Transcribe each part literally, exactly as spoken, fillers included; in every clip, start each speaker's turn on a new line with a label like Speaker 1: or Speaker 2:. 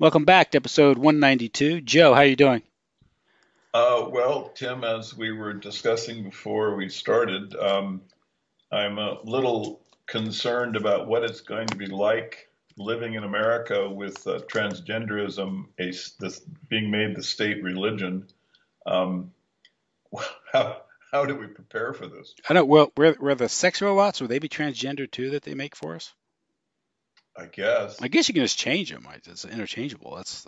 Speaker 1: Welcome back to episode one ninety-two. Joe, how are you doing?
Speaker 2: Uh, well, Tim, as we were discussing before we started, um, I'm a little concerned about what it's going to be like living in America with uh, transgenderism a, this being made the state religion. Um, how, how do we prepare for this?
Speaker 1: I know. Well, were were the sex robots? Will they be transgender too that they make for us?
Speaker 2: I
Speaker 1: I
Speaker 2: guess.
Speaker 1: guess you can just change them. Right? It's interchangeable. That's the,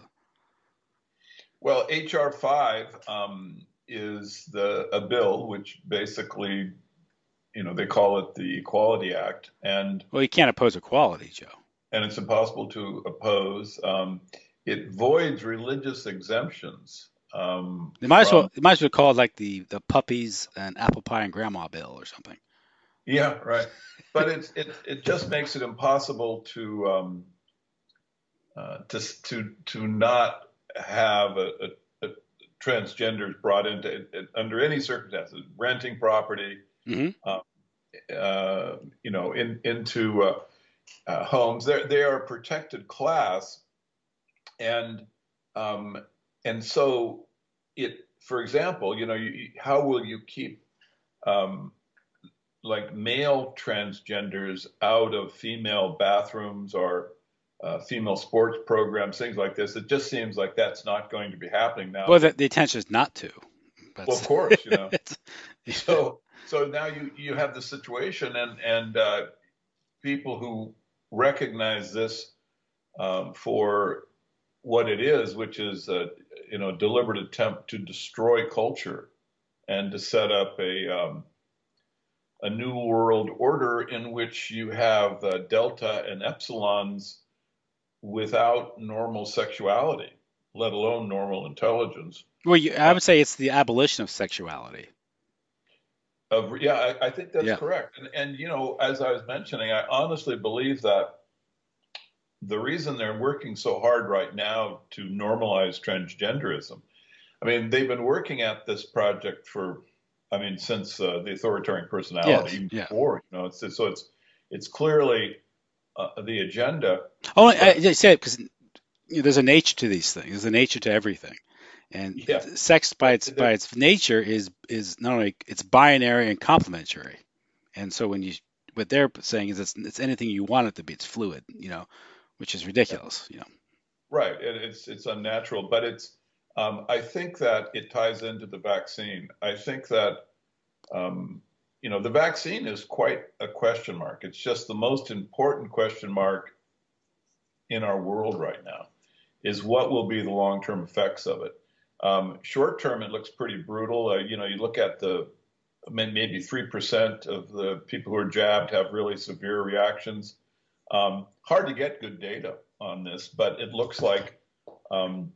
Speaker 2: Well, H R five um, is the a bill which basically, you know, they call it the Equality Act, and
Speaker 1: well, you can't oppose equality, Joe.
Speaker 2: and it's impossible to oppose. Um, it voids religious exemptions um,
Speaker 1: They might as well.
Speaker 2: from,
Speaker 1: They might as well call it like the the puppies and apple pie and grandma bill or something.
Speaker 2: yeah, right. But it's it it just makes it impossible to um, uh, to to to not have a, a, a transgenders brought into it, it, under any circumstances, renting property,
Speaker 1: hmm
Speaker 2: uh, uh, you know, in into uh, uh, homes. They they are a protected class, and um, and so it, for example, you know, you, how will you keep um, like male transgenders out of female bathrooms or uh, female sports programs, things like this? It just seems like that's not going to be happening
Speaker 1: Well,
Speaker 2: now.
Speaker 1: the, the intention is not to.
Speaker 2: Well, of
Speaker 1: That's
Speaker 2: course, you know.
Speaker 1: it's, yeah.
Speaker 2: So so now you you have the situation, and and uh, people who recognize this um, for what it is, which is a you know deliberate attempt to destroy culture and to set up a um, a new world order in which you have uh, delta and epsilons without normal sexuality, let alone normal intelligence.
Speaker 1: Well, you, I
Speaker 2: Uh,
Speaker 1: would say it's the abolition of sexuality.
Speaker 2: of, yeah, I, I think that's
Speaker 1: Yeah.
Speaker 2: correct. And, and you know, as I was mentioning, I honestly believe that the reason they're working so hard right now to normalize transgenderism, I mean, they've been working at this project for, I mean, since uh, the authoritarian personality,
Speaker 1: Yes.
Speaker 2: even
Speaker 1: Yeah.
Speaker 2: before, you know, it's so it's it's clearly uh, the agenda,
Speaker 1: Oh, I,
Speaker 2: but
Speaker 1: I say it because you know, there's a nature to these things. There's a nature to everything. And
Speaker 2: yeah,
Speaker 1: sex by
Speaker 2: but
Speaker 1: its by
Speaker 2: there,
Speaker 1: its nature is is not only it's binary and complementary. And so when you what they're saying is it's, it's anything you want it to be. It's fluid, you know, which is ridiculous, you know.
Speaker 2: right, it, it's it's unnatural, but it's um, I think that it ties into the vaccine. I think that um, you know the vaccine is quite a question mark. It's just the most important question mark in our world right now. Is what will be the long-term effects of it. Um, short term, it looks pretty brutal. Uh, you know, you look at the maybe three percent of the people who are jabbed have really severe reactions. Um, hard to get good data on this, but it looks like um,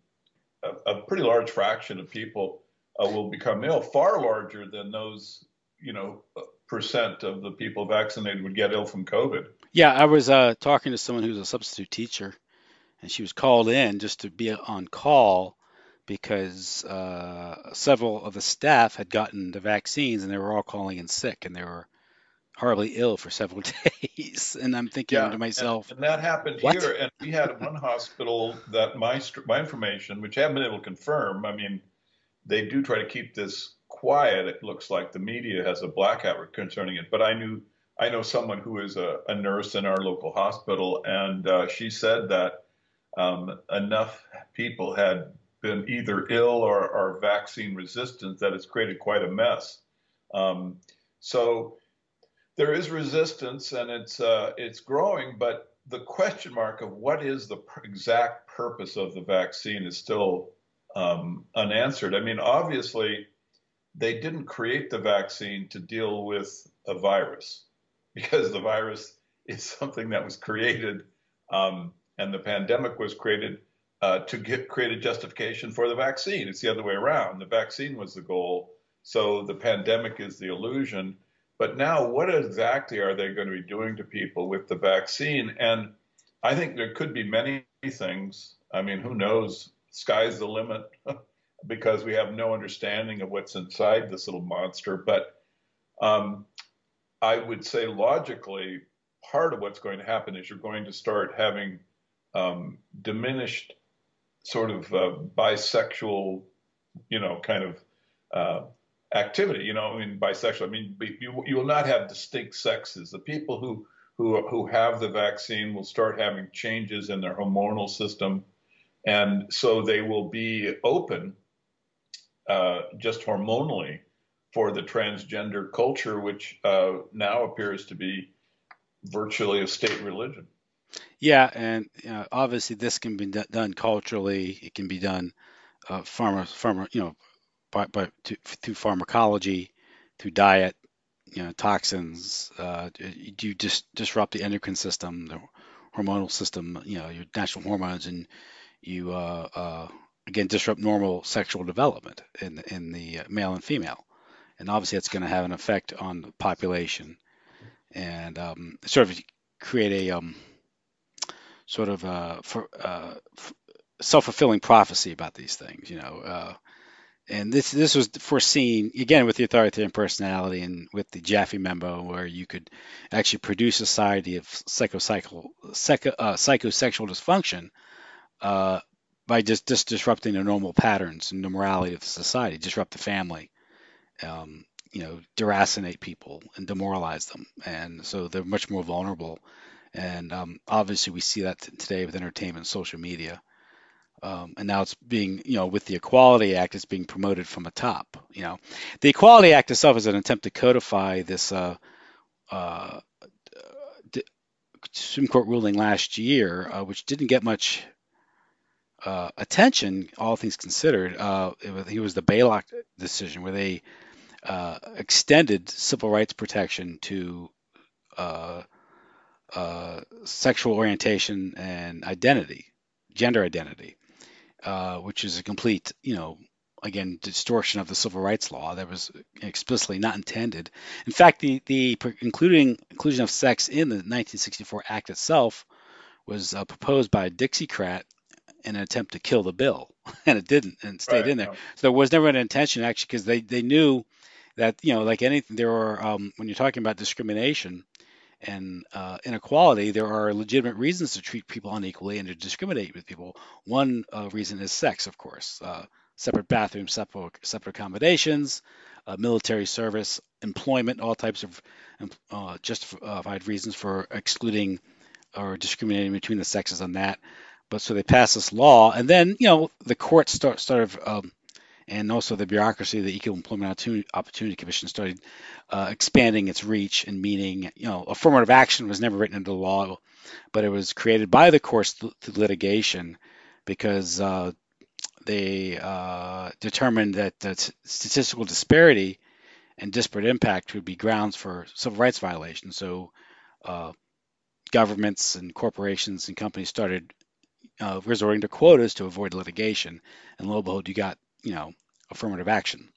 Speaker 2: a, a pretty large fraction of people uh, will become ill, far larger than those, you know, percent of the people vaccinated would get ill from COVID.
Speaker 1: Yeah, I was uh, talking to someone who's a substitute teacher, and she was called in just to be on call because uh, several of the staff had gotten the vaccines and they were all calling in sick and they were horribly ill for several days. And I'm thinking
Speaker 2: Yeah,
Speaker 1: to
Speaker 2: and,
Speaker 1: myself,
Speaker 2: and that happened
Speaker 1: what?
Speaker 2: here. And we had one hospital that my my information, which I haven't been able to confirm. I mean, they do try to keep this quiet. It looks like the media has a blackout concerning it. But I knew I know someone who is a, a nurse in our local hospital, and uh, she said that um, enough people had been either ill or, or vaccine resistant that it's created quite a mess. Um, so there is resistance and it's uh, it's growing, but the question mark of what is the exact purpose of the vaccine is still um, unanswered. I mean, obviously, they didn't create the vaccine to deal with a virus because the virus is something that was created, um, and the pandemic was created uh, to get create a justification for the vaccine. It's the other way around. The vaccine was the goal, so the pandemic is the illusion. But now, what exactly are they going to be doing to people with the vaccine? And I think there could be many things. I mean, who knows? Sky's the limit because we have no understanding of what's inside this little monster. But um, I would say logically, part of what's going to happen is you're going to start having um, diminished sort of uh, bisexual, you know, kind of uh, activity. You know, I mean, bisexual. I mean, you you will not have distinct sexes. The people who who who have the vaccine will start having changes in their hormonal system, and so they will be open uh, just hormonally for the transgender culture, which uh, now appears to be virtually a state religion.
Speaker 1: Yeah, and uh, obviously this can be do- done culturally. It can be done uh, pharma, pharma, you know, by, by to, through pharmacology, through diet, you know, toxins. Uh, you just disrupt the endocrine system, the hormonal system, you know, your natural hormones, and you uh, uh, again disrupt normal sexual development in in the uh, male and female. And obviously, that's going to have an effect on the population and um, sort of create a um, sort of uh, for, uh, f- self-fulfilling prophecy about these things, you know. Uh, and this this was foreseen again with the authoritarian personality and with the Jaffe Memo, where you could actually produce a society of psychopsychal, psycho, uh, psychosexual dysfunction uh, by just, just disrupting the normal patterns and the morality of the society, disrupt the family, um, you know, deracinate people and demoralize them, and so they're much more vulnerable. And um, obviously, we see that t- today with entertainment and social media. Um, and now it's being, you know, with the Equality Act, it's being promoted from the top. You know, the Equality Act itself is an attempt to codify this uh, uh, d- Supreme Court ruling last year, uh, which didn't get much uh, attention, all things considered. Uh, it was, it was the Baylock decision where they uh, extended civil rights protection to uh, uh, sexual orientation and identity, gender identity, uh, which is a complete, you know, again, distortion of the civil rights law that was explicitly not intended. In fact, the the including inclusion of sex in the nineteen sixty-four Act itself was uh, proposed by a Dixiecrat in an attempt to kill the bill, and it didn't, and stayed
Speaker 2: Right.
Speaker 1: in there.
Speaker 2: Yeah.
Speaker 1: So there was never an intention actually, because they they knew that, you know, like anything, there are um, when you're talking about discrimination and uh, inequality, there are legitimate reasons to treat people unequally and to discriminate with people. One uh, reason is sex, of course. Uh, separate bathrooms, separate, separate accommodations, uh, military service, employment, all types of uh, justified reasons for excluding or discriminating between the sexes on that. But so they passed this law, and then, you know, the courts start started um, and also the bureaucracy, the Equal Employment Opportunity, Opportunity Commission started uh, expanding its reach and meaning. You know, affirmative action was never written into the law, but it was created by the courts through litigation because uh, they uh, determined that the statistical disparity and disparate impact would be grounds for civil rights violations. So uh, governments and corporations and companies started uh, resorting to quotas to avoid litigation, and lo and behold, you got, you know, affirmative action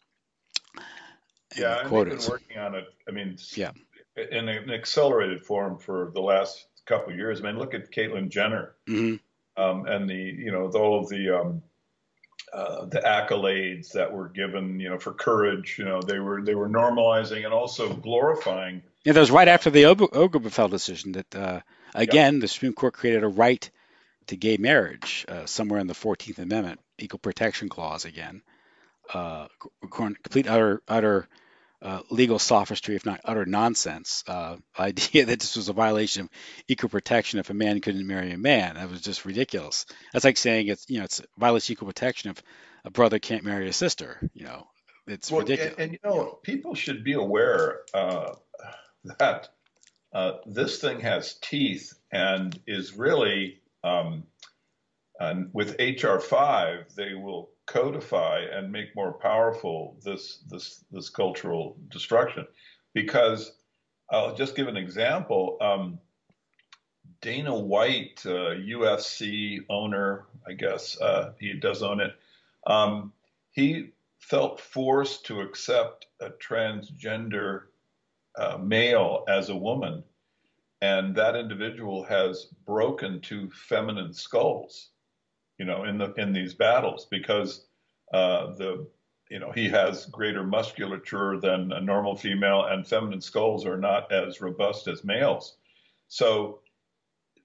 Speaker 1: and
Speaker 2: Yeah, and they've been
Speaker 1: quotas.
Speaker 2: working on it. I mean,
Speaker 1: Yeah.
Speaker 2: in an accelerated form for the last couple of years. I mean, look at Caitlyn Jenner
Speaker 1: Hmm.
Speaker 2: um, and the, you know, all of the um, uh, the accolades that were given, you know, for courage. You know, they were they were normalizing and also glorifying.
Speaker 1: Yeah, that was right
Speaker 2: Uh,
Speaker 1: after the Ober- Obergefell decision that, uh,
Speaker 2: yeah,
Speaker 1: again, the Supreme Court created a right to gay marriage uh, somewhere in the fourteenth Amendment, Equal Protection Clause again. Uh, complete, utter, utter uh, legal sophistry, if not utter nonsense. Uh, idea that this was a violation of equal protection if a man couldn't marry a man. That was just ridiculous. That's like saying it's, you know, it's violates equal protection if a brother can't marry a sister. You know, it's
Speaker 2: well, and,
Speaker 1: ridiculous.
Speaker 2: and you
Speaker 1: You know.
Speaker 2: know, people should be aware uh, that uh, this thing has teeth and is really um, and with H R five, they will codify and make more powerful this this this cultural destruction. Because I'll just give an example. Um, Dana White, uh, U F C owner, I guess uh, he does own it. Um, he felt forced to accept a transgender uh, male as a woman, and that individual has broken two feminine skulls, you know, in the in these battles because uh, the you know he has greater musculature than a normal female, and feminine skulls are not as robust as males. So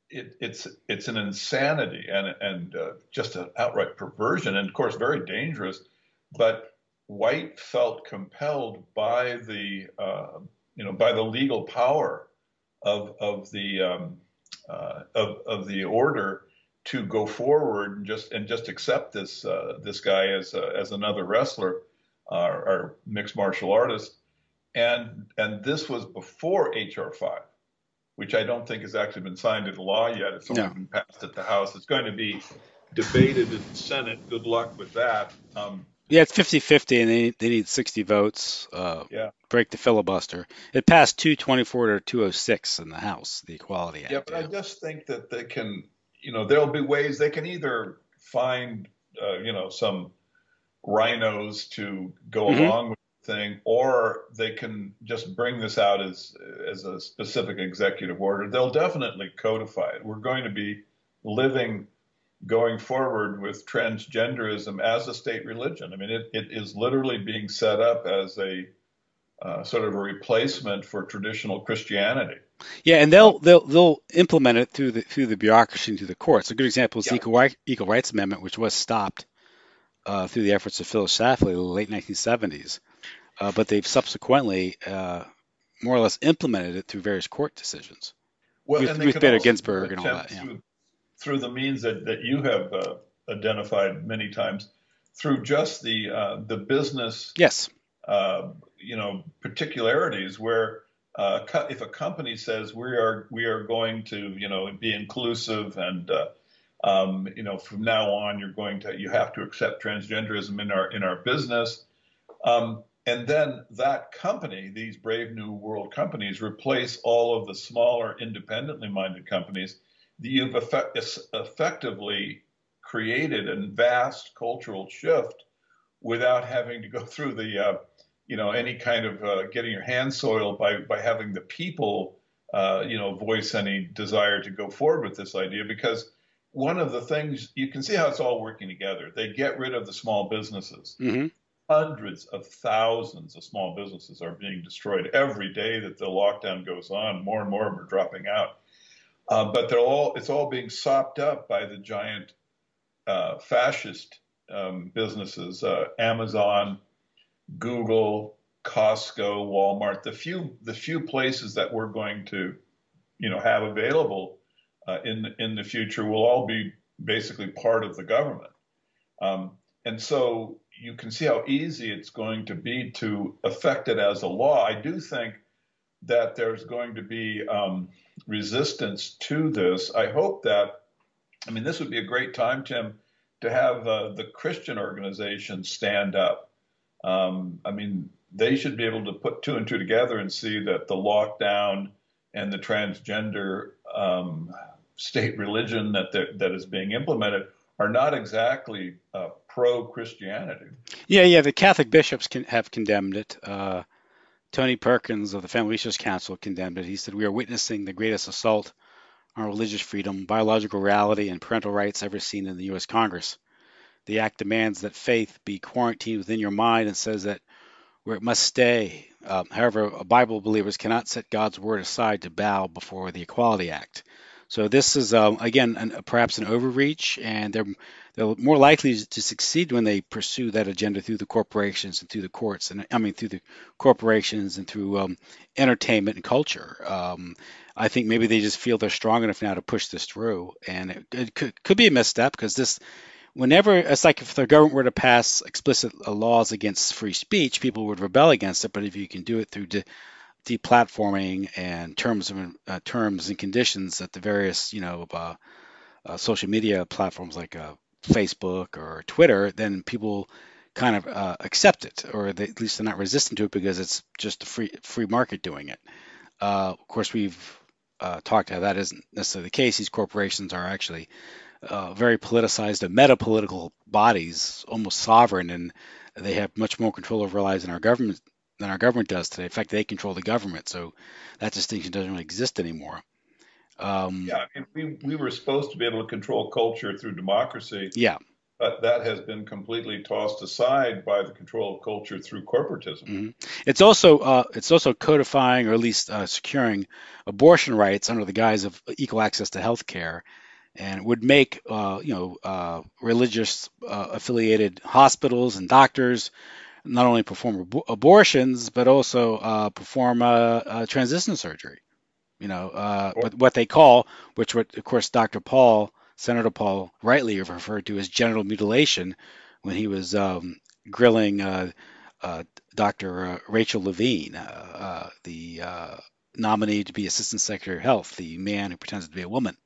Speaker 2: it, it's it's an insanity and and uh, just an outright perversion, and of course very dangerous. But White felt compelled by the uh, you know by the legal power of of the um, uh, of of the order to go forward and just and just accept this uh, this guy as uh, as another wrestler uh, or mixed martial artist, and and this was before H R five, which I don't think has actually been signed into law yet. It's only
Speaker 1: No.
Speaker 2: been passed at the House. It's going to be debated in the Senate. Good luck with that. Um,
Speaker 1: Yeah, it's fifty-fifty, and they, they need sixty votes, uh,
Speaker 2: yeah,
Speaker 1: break the filibuster. It passed two twenty-four to two oh six in the House, the Equality
Speaker 2: yeah,
Speaker 1: Act.
Speaker 2: but I
Speaker 1: Yeah.
Speaker 2: just think that they can, you know, there'll be ways they can either find, uh, you know, some rhinos to go
Speaker 1: Hmm.
Speaker 2: along with the thing, or they can just bring this out as as a specific executive order. They'll definitely codify it. We're going to be living going forward with transgenderism as a state religion. I mean, it, it is literally being set up as a uh, sort of a replacement for traditional Christianity.
Speaker 1: Yeah, and
Speaker 2: Uh,
Speaker 1: they'll they'll they'll implement it through the through the bureaucracy and through the courts. A good example is the
Speaker 2: yeah.
Speaker 1: Equal, Right, Equal Rights Amendment, which was stopped uh, through the efforts of Phyllis Schlafly in the late nineteen seventies, uh, but they've subsequently uh, more or less implemented it through various court decisions.
Speaker 2: Well,
Speaker 1: Ruth,
Speaker 2: and they
Speaker 1: Ruth
Speaker 2: can
Speaker 1: Bader
Speaker 2: also do
Speaker 1: Ginsburg
Speaker 2: an
Speaker 1: and all
Speaker 2: attempt
Speaker 1: that. Yeah.
Speaker 2: through through the means that, that you have uh, identified many times, through just the uh, the business
Speaker 1: Yes.
Speaker 2: uh, you know, particularities where uh, if a company says we are we are going to, you know, be inclusive and uh, um, you know, from now on you're going to you have to accept transgenderism in our in our business, um, and then that company, these brave new world companies, replace all of the smaller independently minded companies. You've effect- effectively created a vast cultural shift without having to go through the, uh, you know, any kind of uh, getting your hands soiled by by having the people, uh, you know, voice any desire to go forward with this idea. Because one of the things you can see how it's all working together. They get rid of the small businesses.
Speaker 1: Hmm.
Speaker 2: Hundreds of thousands of small businesses are being destroyed every day that the lockdown goes on. More and more of them are dropping out. Uh, but they're all it's all being sopped up by the giant uh, fascist um, businesses, uh, Amazon, Google, Costco, Walmart, the few the few places that we're going to, you know, have available uh, in in the future will all be basically part of the government. Um, and so you can see how easy it's going to be to affect it as a law. I do think that there's going to be um, resistance to this. I hope that, I mean, this would be a great time, Tim, to have uh, the Christian organizations stand up. Um, I mean, they should be able to put two and two together and see that the lockdown and the transgender um, state religion that that is being implemented are not exactly uh, pro-Christianity.
Speaker 1: Yeah, yeah. The Catholic bishops can have condemned it. Uh, Tony Perkins of the Family Research Council condemned it. He said, "We are witnessing the greatest assault on religious freedom, biological reality, and parental rights ever seen in the U S. Congress. The act demands that faith be quarantined within your mind and says that where it must stay. Um, however, Bible believers cannot set God's word aside to bow before the Equality Act." So this is um, again an, perhaps an overreach, and they're they're more likely to succeed when they pursue that agenda through the corporations and through the courts, and I mean through the corporations and through um, entertainment and culture. Um, I think maybe they just feel they're strong enough now to push this through, and it, it could, could be a misstep because this whenever it's like if the government were to pass explicit uh, laws against free speech, people would rebel against it. But if you can do it through de- deplatforming and terms of uh, terms and conditions at the various, you know, uh, uh, social media platforms like uh, Facebook or Twitter, then people kind of uh, accept it, or they, at least they're not resistant to it because it's just a free free market doing it. Uh, of course, we've uh, talked how that isn't necessarily the case. These corporations are actually uh, very politicized and meta-political bodies, almost sovereign, and they have much more control over our lives than our government than our government does today. In fact, they control the government, so that distinction doesn't really exist anymore. Um,
Speaker 2: Yeah, I mean, we we were supposed to be able to control culture through democracy,
Speaker 1: yeah,
Speaker 2: but that has been completely tossed aside by the control of culture through corporatism.
Speaker 1: Mhm. It's also uh, it's also codifying or at least uh, securing abortion rights under the guise of equal access to health care, and would make uh, you know uh, religious uh, affiliated hospitals and doctors not only perform ab- abortions but also uh, perform uh, uh, transition surgery. You know, uh,
Speaker 2: Or,
Speaker 1: but what they call, which what of course Doctor Paul, Senator Paul, rightly referred to as genital mutilation when he was um, grilling uh, uh, Doctor Uh, Rachel Levine, uh, uh, the uh, nominee to be Assistant Secretary of Health, the man who pretends to be a woman.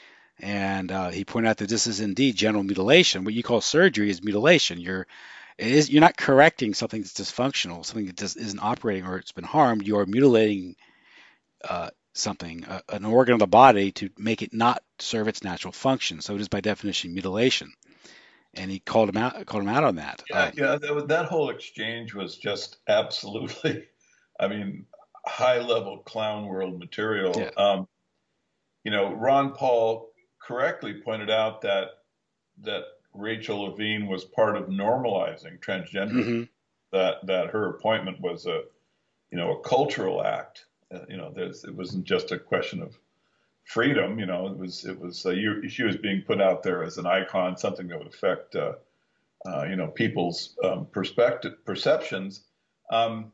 Speaker 1: And uh, he pointed out that this is indeed genital mutilation. What you call surgery is mutilation. You're it is you're not correcting something that's dysfunctional, something that just isn't operating or it's been harmed. You are mutilating uh, something, uh, an organ of the body, to make it not serve its natural function. So it is by definition mutilation. And he called him out, called him out on that.
Speaker 2: yeah,
Speaker 1: Um,
Speaker 2: yeah, that, was- that whole exchange was just absolutely, I mean, high level clown world
Speaker 1: yeah.
Speaker 2: material. Um, you know, Ron Paul correctly pointed out that that Rachel Levine was part of normalizing transgenderism.
Speaker 1: hmm
Speaker 2: That that her appointment was a you know a cultural act. Uh, you know, there's it wasn't just a question of freedom. You know, it was it was uh, you, she was being put out there as an icon, something that would affect uh, uh, you know people's um, perspective perceptions. Um,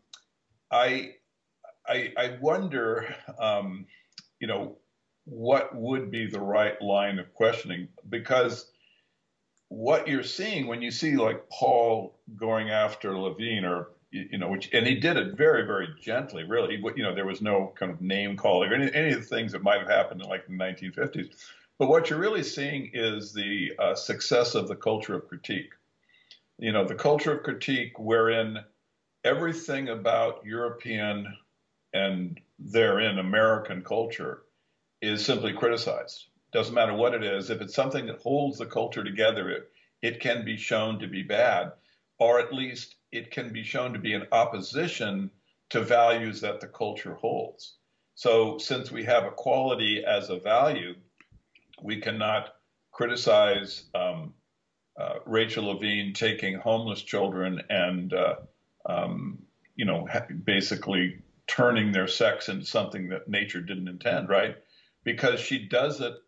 Speaker 2: I, I I wonder, um, you know, what would be the right line of questioning because what you're seeing when you see like Paul going after Levine or you know which and he did it very very gently really you know there was no kind of name calling or any, any of the things that might have happened in like the nineteen fifties but what you're really seeing is the uh, success of the culture of critique you know the culture of critique wherein everything about European and therein American culture is simply criticized. Doesn't matter what it is. If it's something that holds the culture together, it, it can be shown to be bad, or at least it can be shown to be in opposition to values that the culture holds. So, since we have equality as a value, we cannot criticize um, uh, Rachel Levine taking homeless children and, uh, um, you know, basically turning their sex into something that nature didn't intend, right? Because she does it,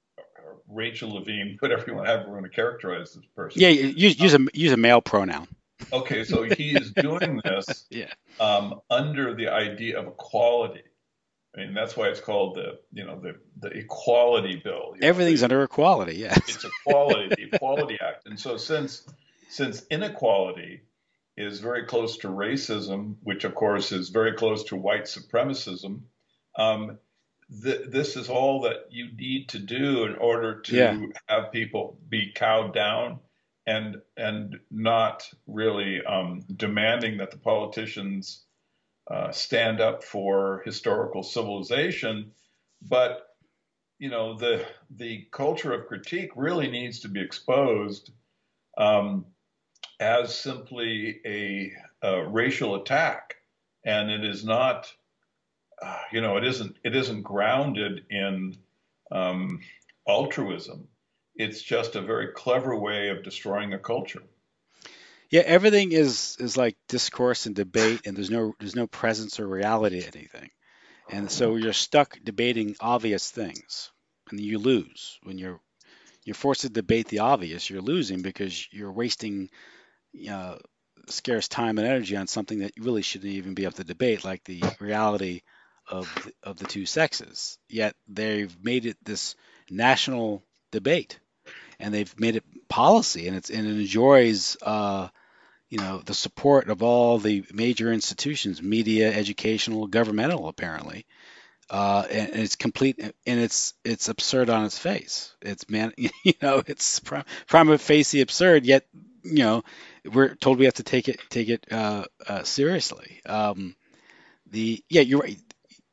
Speaker 2: Rachel Levine, whatever you want, however you want to characterize this person.
Speaker 1: Yeah, use use a use a male pronoun.
Speaker 2: Okay, so he is doing this
Speaker 1: Yeah,
Speaker 2: um, under the idea of equality. I mean, that's why it's called the, you know, the the Equality Bill. You know,
Speaker 1: everything's
Speaker 2: the
Speaker 1: under equality. Yes.
Speaker 2: it's equality, the Equality Act. And so since since inequality is very close to racism, which of course is very close to white supremacism, um, th- this is all that you need to do in order
Speaker 1: Yeah.
Speaker 2: to have people be cowed down and and not really um, demanding that the politicians uh, stand up for historical civilization, but you know the the culture of critique really needs to be exposed um, as simply a, a racial attack, and it is not, uh, you know, it isn't it isn't grounded in um, altruism. It's just a very clever way of destroying a culture.
Speaker 1: Yeah, everything is is like discourse and debate, and there's no there's no presence or reality to anything. And so you're stuck debating obvious things, and you lose when you're you're forced to debate the obvious. You're losing because you're wasting uh, scarce time and energy on something that really shouldn't even be up to debate, like the reality of the, of the two sexes. Yet they've made it this national debate, and they've made it policy, and it's and it enjoys uh, you know the support of all the major institutions, media, educational, governmental, apparently. Uh, and, and it's complete, and it's it's absurd on its face. It's man, you know, it's prim, prima facie absurd. Yet, you know, we're told we have to take it take it uh, uh, seriously. Um, the yeah, you're right.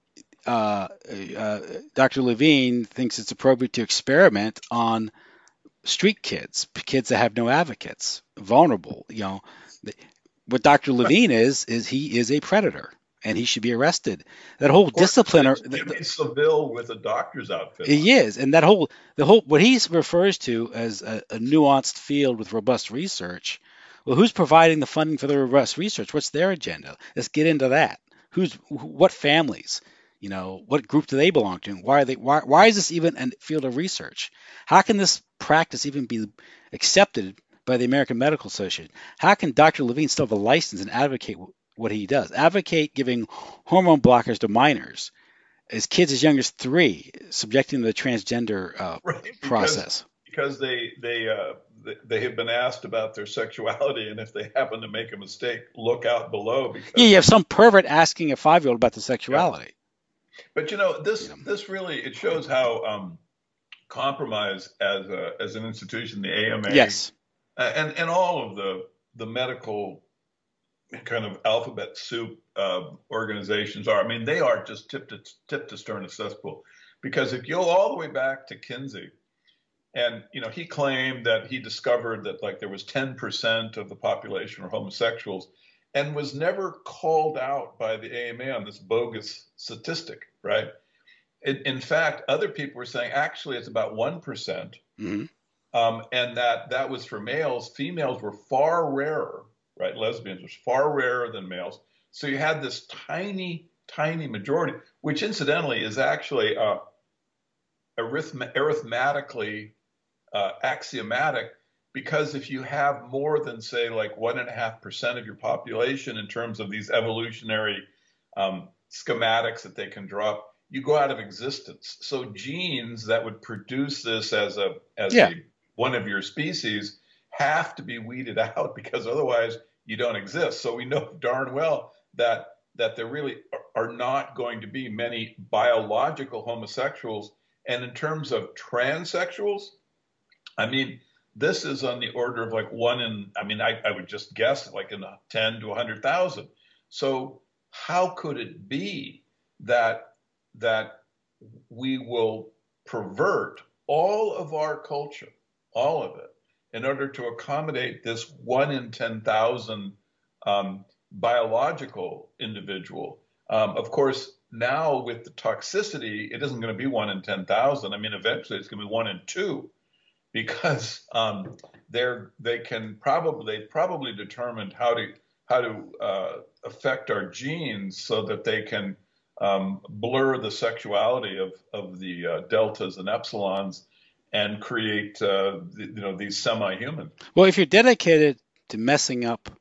Speaker 1: Uh, uh, Doctor Levine thinks it's appropriate to experiment on street kids, kids that have no advocates, vulnerable. You know, what Doctor Levine is is he is a predator. and he should be arrested. That whole
Speaker 2: Of course,
Speaker 1: discipline, or
Speaker 2: it's
Speaker 1: the, the,
Speaker 2: Jimmy Savile with a doctor's outfit on.
Speaker 1: he is, and that whole the whole what he refers to as a, a nuanced field with robust research. Well, who's providing the funding for the robust research? What's their agenda? Let's get into that. Who's what families? You know, what group do they belong to? Why are they? Why, why is this even a field of research? How can this practice even be accepted by the American Medical Association? How can Doctor Levine still have a license and advocate what he does? Advocate giving hormone blockers to minors as kids as young as three, subjecting them to the transgender uh,
Speaker 2: Right, because
Speaker 1: process.
Speaker 2: because they they uh, they they have been asked about their sexuality, and if they happen to make a mistake, look out below
Speaker 1: Yeah,
Speaker 2: because
Speaker 1: you have some pervert asking a five-year-old about the
Speaker 2: yeah.
Speaker 1: sexuality.
Speaker 2: But you know
Speaker 1: You
Speaker 2: this
Speaker 1: know.
Speaker 2: this really it shows how um, compromised as a as an institution, the A M A
Speaker 1: Yes.
Speaker 2: uh, and and all of the the medical kind of alphabet soup uh, organizations are. I mean, they are just tip to tip to stern a cesspool. Because if you go all the way back to Kinsey, and you know, he claimed that he discovered that like there was ten percent of the population were homosexuals, and was never called out by the A M A on this bogus statistic, right? In, in fact, other people were saying actually it's about one percent,
Speaker 1: Hmm.
Speaker 2: um, and that that was for males. Females were far rarer, right? Lesbians was far rarer than males. So you had this tiny, tiny majority, which incidentally is actually uh, arithme- arithmetically uh, axiomatic, because if you have more than say like one and a half percent of your population in terms of these evolutionary um, schematics that they can draw up, you go out of existence. So genes that would produce this as a as
Speaker 1: Yeah.
Speaker 2: a one of your species have to be weeded out because otherwise you don't exist. So we know darn well that that there really are not going to be many biological homosexuals. And in terms of transsexuals, I mean, this is on the order of like one in, I mean, I, I would just guess like in a ten to one hundred thousand. So how could it be that that we will pervert all of our culture, all of it, in order to accommodate this one in ten thousand um, biological individual? Um, of course, now with the toxicity, it isn't going to be one in ten thousand. I mean, eventually it's going to be one in two because um, they're they can probably they probably determined how to how to uh, affect our genes so that they can um, blur the sexuality of of the uh, deltas and epsilons and create uh, the, you know these semi-human.
Speaker 1: Well, if you're dedicated to messing up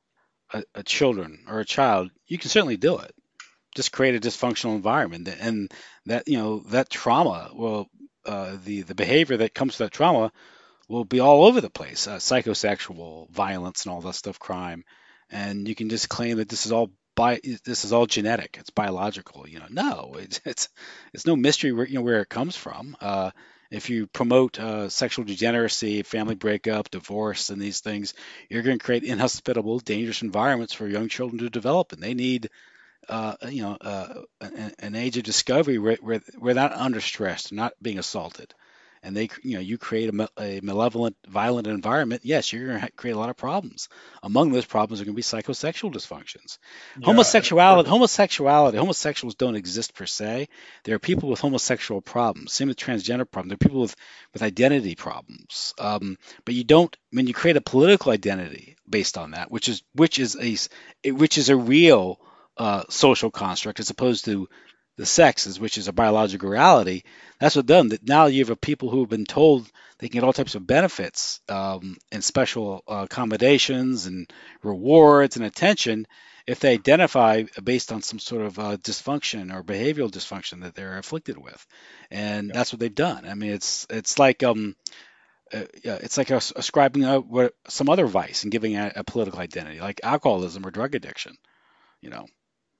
Speaker 1: a, a children or a child, you can certainly do it. Just create a dysfunctional environment, and that you know that trauma will uh, the the behavior that comes to that trauma will be all over the place. Uh, psychosexual violence and all that stuff, crime, and you can just claim that this is all bi- this is all genetic. It's biological. You know, no, it's it's it's no mystery where you know where it comes from. Uh, if you promote uh, sexual degeneracy, family breakup, divorce, and these things, you're going to create inhospitable, dangerous environments for young children to develop, and they need uh, you know, uh, an, an age of discovery where, where where they're not under stress, not being assaulted, and they, you know, you create a, a malevolent, violent environment. Yes, you're going to create a lot of problems. Among those problems are going to be psychosexual dysfunctions,
Speaker 2: Yeah, and of course,
Speaker 1: homosexuality, homosexuality. Homosexuals don't exist per se. There are people with homosexual problems. Same with transgender problems. There are people with with identity problems. Um, but you don't when you create a political identity based on that, which is which is a which is a real uh, social construct as opposed to the sexes, which is a biological reality. That's what done. That now you have a people who have been told they can get all types of benefits um, and special uh, accommodations and rewards and attention if they identify based on some sort of uh, dysfunction or behavioral dysfunction that they're afflicted with, and
Speaker 2: yeah,
Speaker 1: that's what they've done. I mean, it's it's like um, uh, yeah, it's like as- ascribing a, what, some other vice and giving a, a political identity, like alcoholism or drug addiction. You know,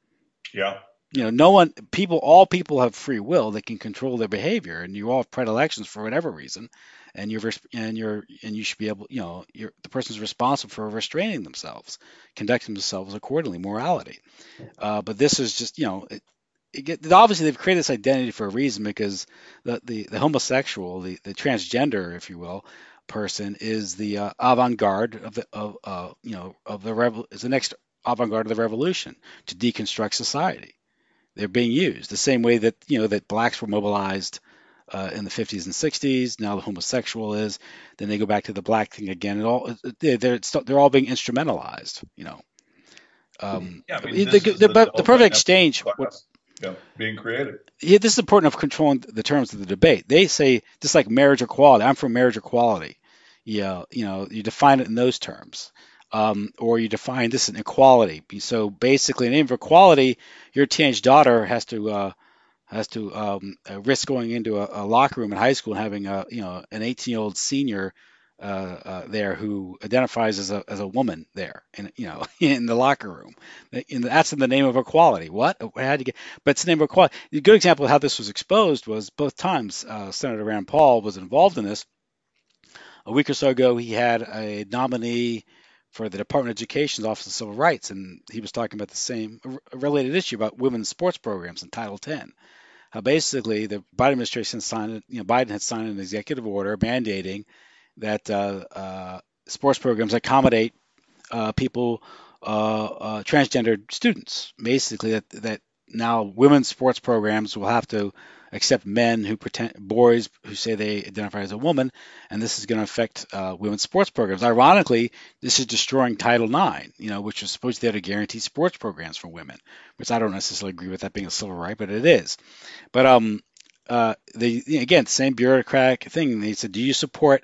Speaker 2: yeah,
Speaker 1: you
Speaker 2: yeah,
Speaker 1: know, no one, people, all people have free will. They can control their behavior, and you all have predilections for whatever reason, and you're and you're and you should be able, you know, you're the person's responsible for restraining themselves, conducting themselves accordingly, morality. Uh, but this is just, you know, it, it get, obviously they've created this identity for a reason because the the, the homosexual, the, the transgender, if you will, person is the uh, avant-garde of the of uh, you know of the rebel is the next avant-garde of the revolution to deconstruct society. They're being used the same way that you know that blacks were mobilized uh, in the fifties and sixties. Now the homosexual is. Then they go back to the black thing again. It all they're they're, they're all being instrumentalized. You know, um,
Speaker 2: Yeah, I mean,
Speaker 1: the, the,
Speaker 2: this is the
Speaker 1: the, the
Speaker 2: Delta
Speaker 1: perfect
Speaker 2: and
Speaker 1: exchange.
Speaker 2: Epsilon
Speaker 1: What
Speaker 2: class, you know, being created.
Speaker 1: yeah, this is important of controlling the terms of the debate. They say just like marriage equality. I'm for marriage equality. Yeah, you know, you define it in those terms, um, or you define this in equality. So basically, in the name of equality, your teenage daughter has to uh, has to um, uh, risk going into a, a locker room in high school and having a you know an eighteen year old senior uh, uh, there who identifies as a as a woman there in you know in the locker room. In the, that's in the name of equality. What? How do you get? But it's the name of equality. A good example of how this was exposed was both times uh, Senator Rand Paul was involved in this. A week or so ago, he had a nominee for the Department of Education's Office of Civil Rights, and he was talking about the same related issue about women's sports programs in Title ten. How basically the Biden administration signed, you know, Biden had signed an executive order mandating that uh, uh, sports programs accommodate uh, people, uh, uh, transgendered students. Basically, that that now women's sports programs will have to accept men who pretend boys who say they identify as a woman, and this is going to affect uh, women's sports programs. Ironically, this is destroying Title nine, you know, which was supposed to guarantee sports programs for women, which I don't necessarily agree with that being a civil right, but it is. But um, uh, the again, same bureaucratic thing. They said, "Do you support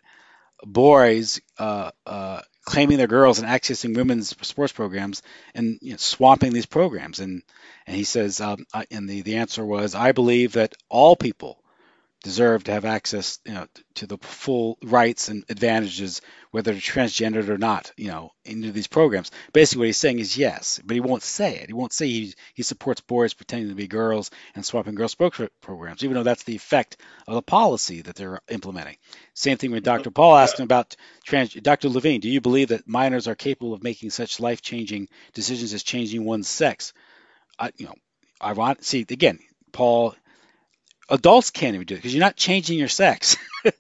Speaker 1: boys uh, uh, claiming they're girls and accessing women's sports programs and you know, swamping these programs?" And and he says, um, I, and the the answer was, "I believe that all people deserve to have access, you know, to the full rights and advantages, whether they're transgendered or not, you know, into these programs." Basically, what he's saying is yes, but he won't say it. He won't say he, he supports boys pretending to be girls and swapping girl sports programs, even though that's the effect of the policy that they're implementing. Same thing when Doctor Paul
Speaker 2: Yeah,
Speaker 1: asked him about trans. Doctor Levine, do you believe that minors are capable of making such life-changing decisions as changing one's sex? I, you know, I want see again, Paul. Adults can't even do it because you're not changing your sex.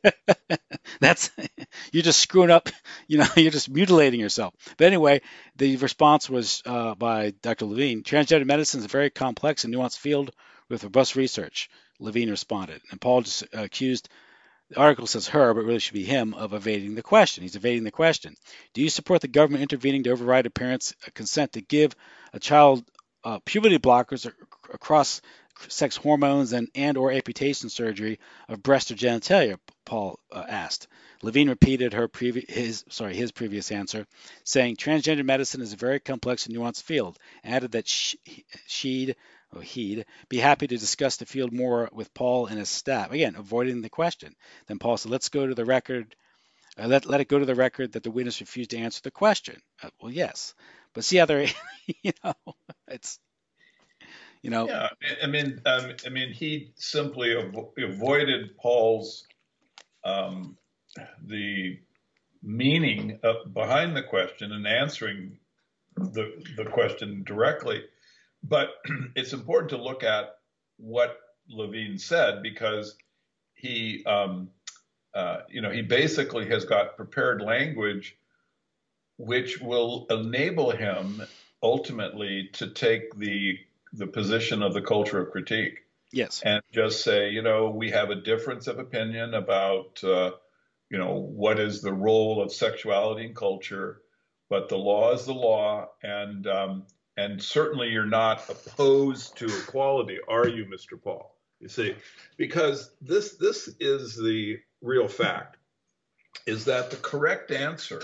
Speaker 1: That's you're just screwing up. You know, you're just mutilating yourself. But anyway, the response was uh, by Doctor Levine. Transgender medicine is a very complex and nuanced field with robust research. Levine responded, and Paul just accused. The article says her, but really should be him, of evading the question. He's evading the question. Do you support the government intervening to override a parent's consent to give a child uh, puberty blockers across sex hormones and and or amputation surgery of breast or genitalia? Paul uh, asked. Levine repeated her previ- his sorry his previous answer, saying transgender medicine is a very complex and nuanced field, and added that she, she'd or he'd be happy to discuss the field more with Paul and his staff. Again, avoiding the question. Then Paul said, "Let's go to the record. Uh, let let it go to the record that the witness refused to answer the question." Uh, well, yes, but see how they're, you know, it's you know,
Speaker 2: yeah. I mean, um, I mean, he simply avo avoided Paul's um, the meaning of, behind the question and answering the the question directly. But it's important to look at what Levine said because he, um, uh, you know, he basically has got prepared language which will enable him ultimately to take the the position of the culture of critique
Speaker 1: yes,
Speaker 2: and just say, you know, we have a difference of opinion about, uh, you know, what is the role of sexuality in culture, but the law is the law, and um, and certainly you're not opposed to equality, are you, mister Paul? You see, because this this is the real fact, is that the correct answer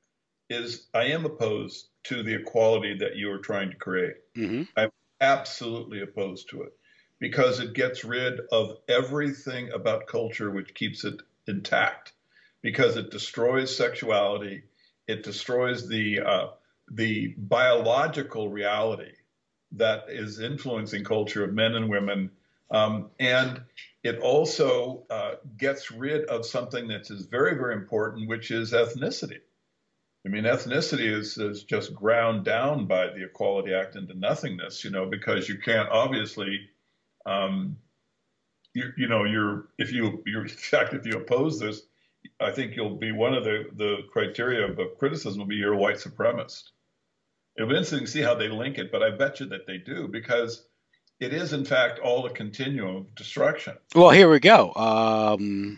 Speaker 2: is I am opposed to the equality that you are trying to create.
Speaker 1: mm-hmm.
Speaker 2: I'm absolutely opposed to it because it gets rid of everything about culture which keeps it intact, because it destroys sexuality, it destroys the uh, the biological reality that is influencing culture of men and women, um, and it also uh, gets rid of something that is very, very important, which is ethnicity. I mean, ethnicity is, is just ground down by the Equality Act into nothingness, you know, because you can't obviously, um, you, you know, you're, if you, you're, in fact, if you oppose this, I think you'll be one of the, the criteria of criticism will be you're a white supremacist. It'll be interesting to see how they link it, but I bet you that they do because it is, in fact, all a continuum of destruction.
Speaker 1: Well, here we go. Um,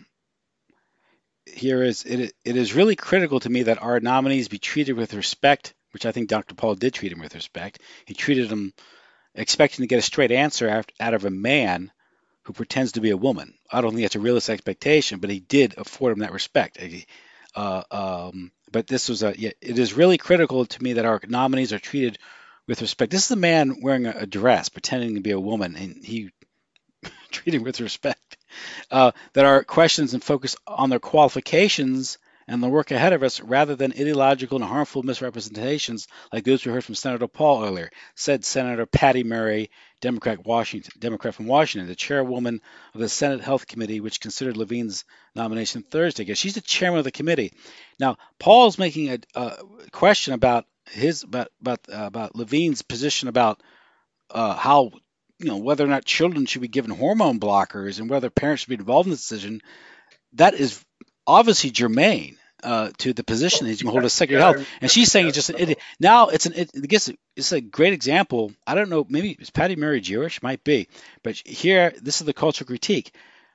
Speaker 1: here is it. It is really critical to me that our nominees be treated with respect, which I think Doctor Paul did treat him with respect. He treated him expecting to get a straight answer out of a man who pretends to be a woman. I don't think that's a realistic expectation, but he did afford him that respect. Uh, um, but this was a. Yeah, it is really critical to me that our nominees are treated with respect. This is a man wearing a, a dress, pretending to be a woman, and he treated with respect. Uh, that our questions and focus on their qualifications and the work ahead of us rather than ideological and harmful misrepresentations like those we heard from Senator Paul earlier, said Senator Patty Murray, Democrat Washington, Democrat from Washington, the chairwoman of the Senate Health Committee, which considered Levine's nomination Thursday. Because she's the chairman of the committee. Now, Paul's making a, a question about his about about uh, about Levine's position about uh, how you know whether or not children should be given hormone blockers and whether parents should be involved in the decision. That is obviously germane uh, to the position that he's going to hold as Secretary
Speaker 2: Yeah,
Speaker 1: of
Speaker 2: I
Speaker 1: Health. And she's saying it's just an idiot. Now it's an it, I guess it's a great example. I don't know, maybe is Patty Murray Jewish? Might be, but here this is the cultural critique.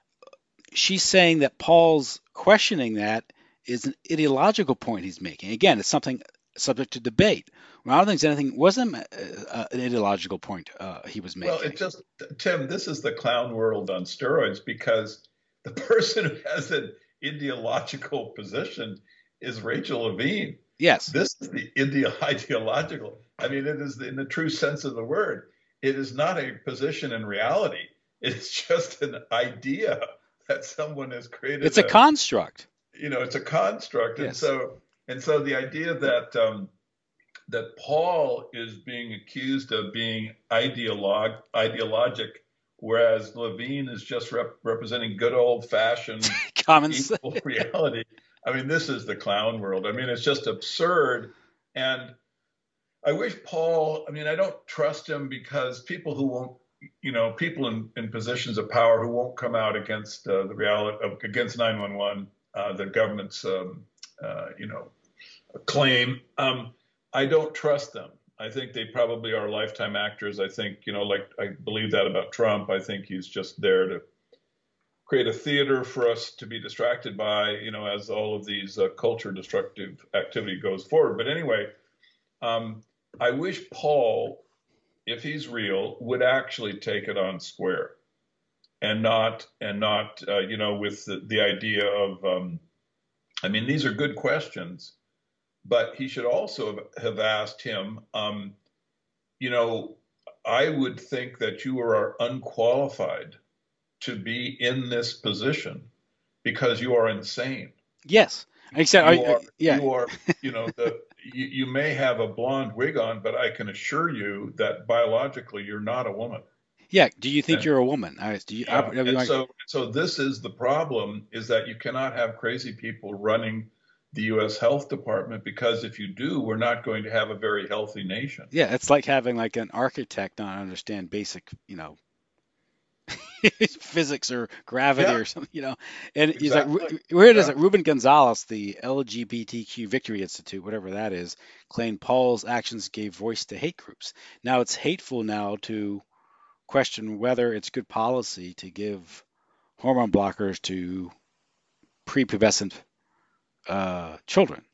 Speaker 1: She's saying that Paul's questioning that is an ideological point he's making. Again, it's something subject to debate. Well, I don't think it's anything wasn't uh, uh, an ideological point uh, he was
Speaker 2: well,
Speaker 1: making.
Speaker 2: it just, Tim, this is the clown world on steroids because the person who has an ideological position is Rachel Levine.
Speaker 1: Yes,
Speaker 2: This is the ide- ideological. I mean, it is in the true sense of the word. It is not a position in reality. It's just an idea that someone has
Speaker 1: it's
Speaker 2: created
Speaker 1: a
Speaker 2: a,
Speaker 1: construct.
Speaker 2: you know, it's a construct. And
Speaker 1: Yes.
Speaker 2: so, and so the idea that, um, that Paul is being accused of being ideolog ideologic, whereas Levine is just rep representing good old fashioned
Speaker 1: Common.
Speaker 2: equal reality. I mean, this is the clown world. I mean, it's just absurd. And I wish Paul, I mean, I don't trust him because people who won't, you know, people in, in positions of power who won't come out against uh, the reality of against nine one one, uh, the government's, um, uh, you know, claim. Um, I don't trust them. I think they probably are lifetime actors. I think, you know, like I believe that about Trump. I think he's just there to create a theater for us to be distracted by, you know, as all of these uh, culture destructive activity goes forward. But anyway, um, I wish Paul, if he's real, would actually take it on square and not and not, uh, you know, with the, the idea of, um, I mean, these are good questions. But he should also have asked him, um, you know, I would think that you are unqualified to be in this position because you are insane.
Speaker 1: Yes. Except,
Speaker 2: You
Speaker 1: I, I,
Speaker 2: are,
Speaker 1: yeah,
Speaker 2: you are, you know, the you, you may have a blonde wig on, but I can assure you that biologically you're not a woman.
Speaker 1: yeah. Do you think
Speaker 2: And
Speaker 1: you're a woman? I, do you, I,
Speaker 2: yeah,
Speaker 1: I,
Speaker 2: and
Speaker 1: I-
Speaker 2: so so this is the problem is that you cannot have crazy people running the U S Health Department because if you do, we're not going to have a very healthy nation.
Speaker 1: yeah, it's like having like an architect not understand basic, you know, physics or gravity
Speaker 2: Yeah,
Speaker 1: or something, you know. And he's like,
Speaker 2: exactly.
Speaker 1: where it is
Speaker 2: Yeah.
Speaker 1: that Ruben Gonzalez, the L G B T Q Victory Institute, whatever that is, claimed Paul's actions gave voice to hate groups. Now it's hateful now to question whether it's good policy to give hormone blockers to prepubescent uh, children.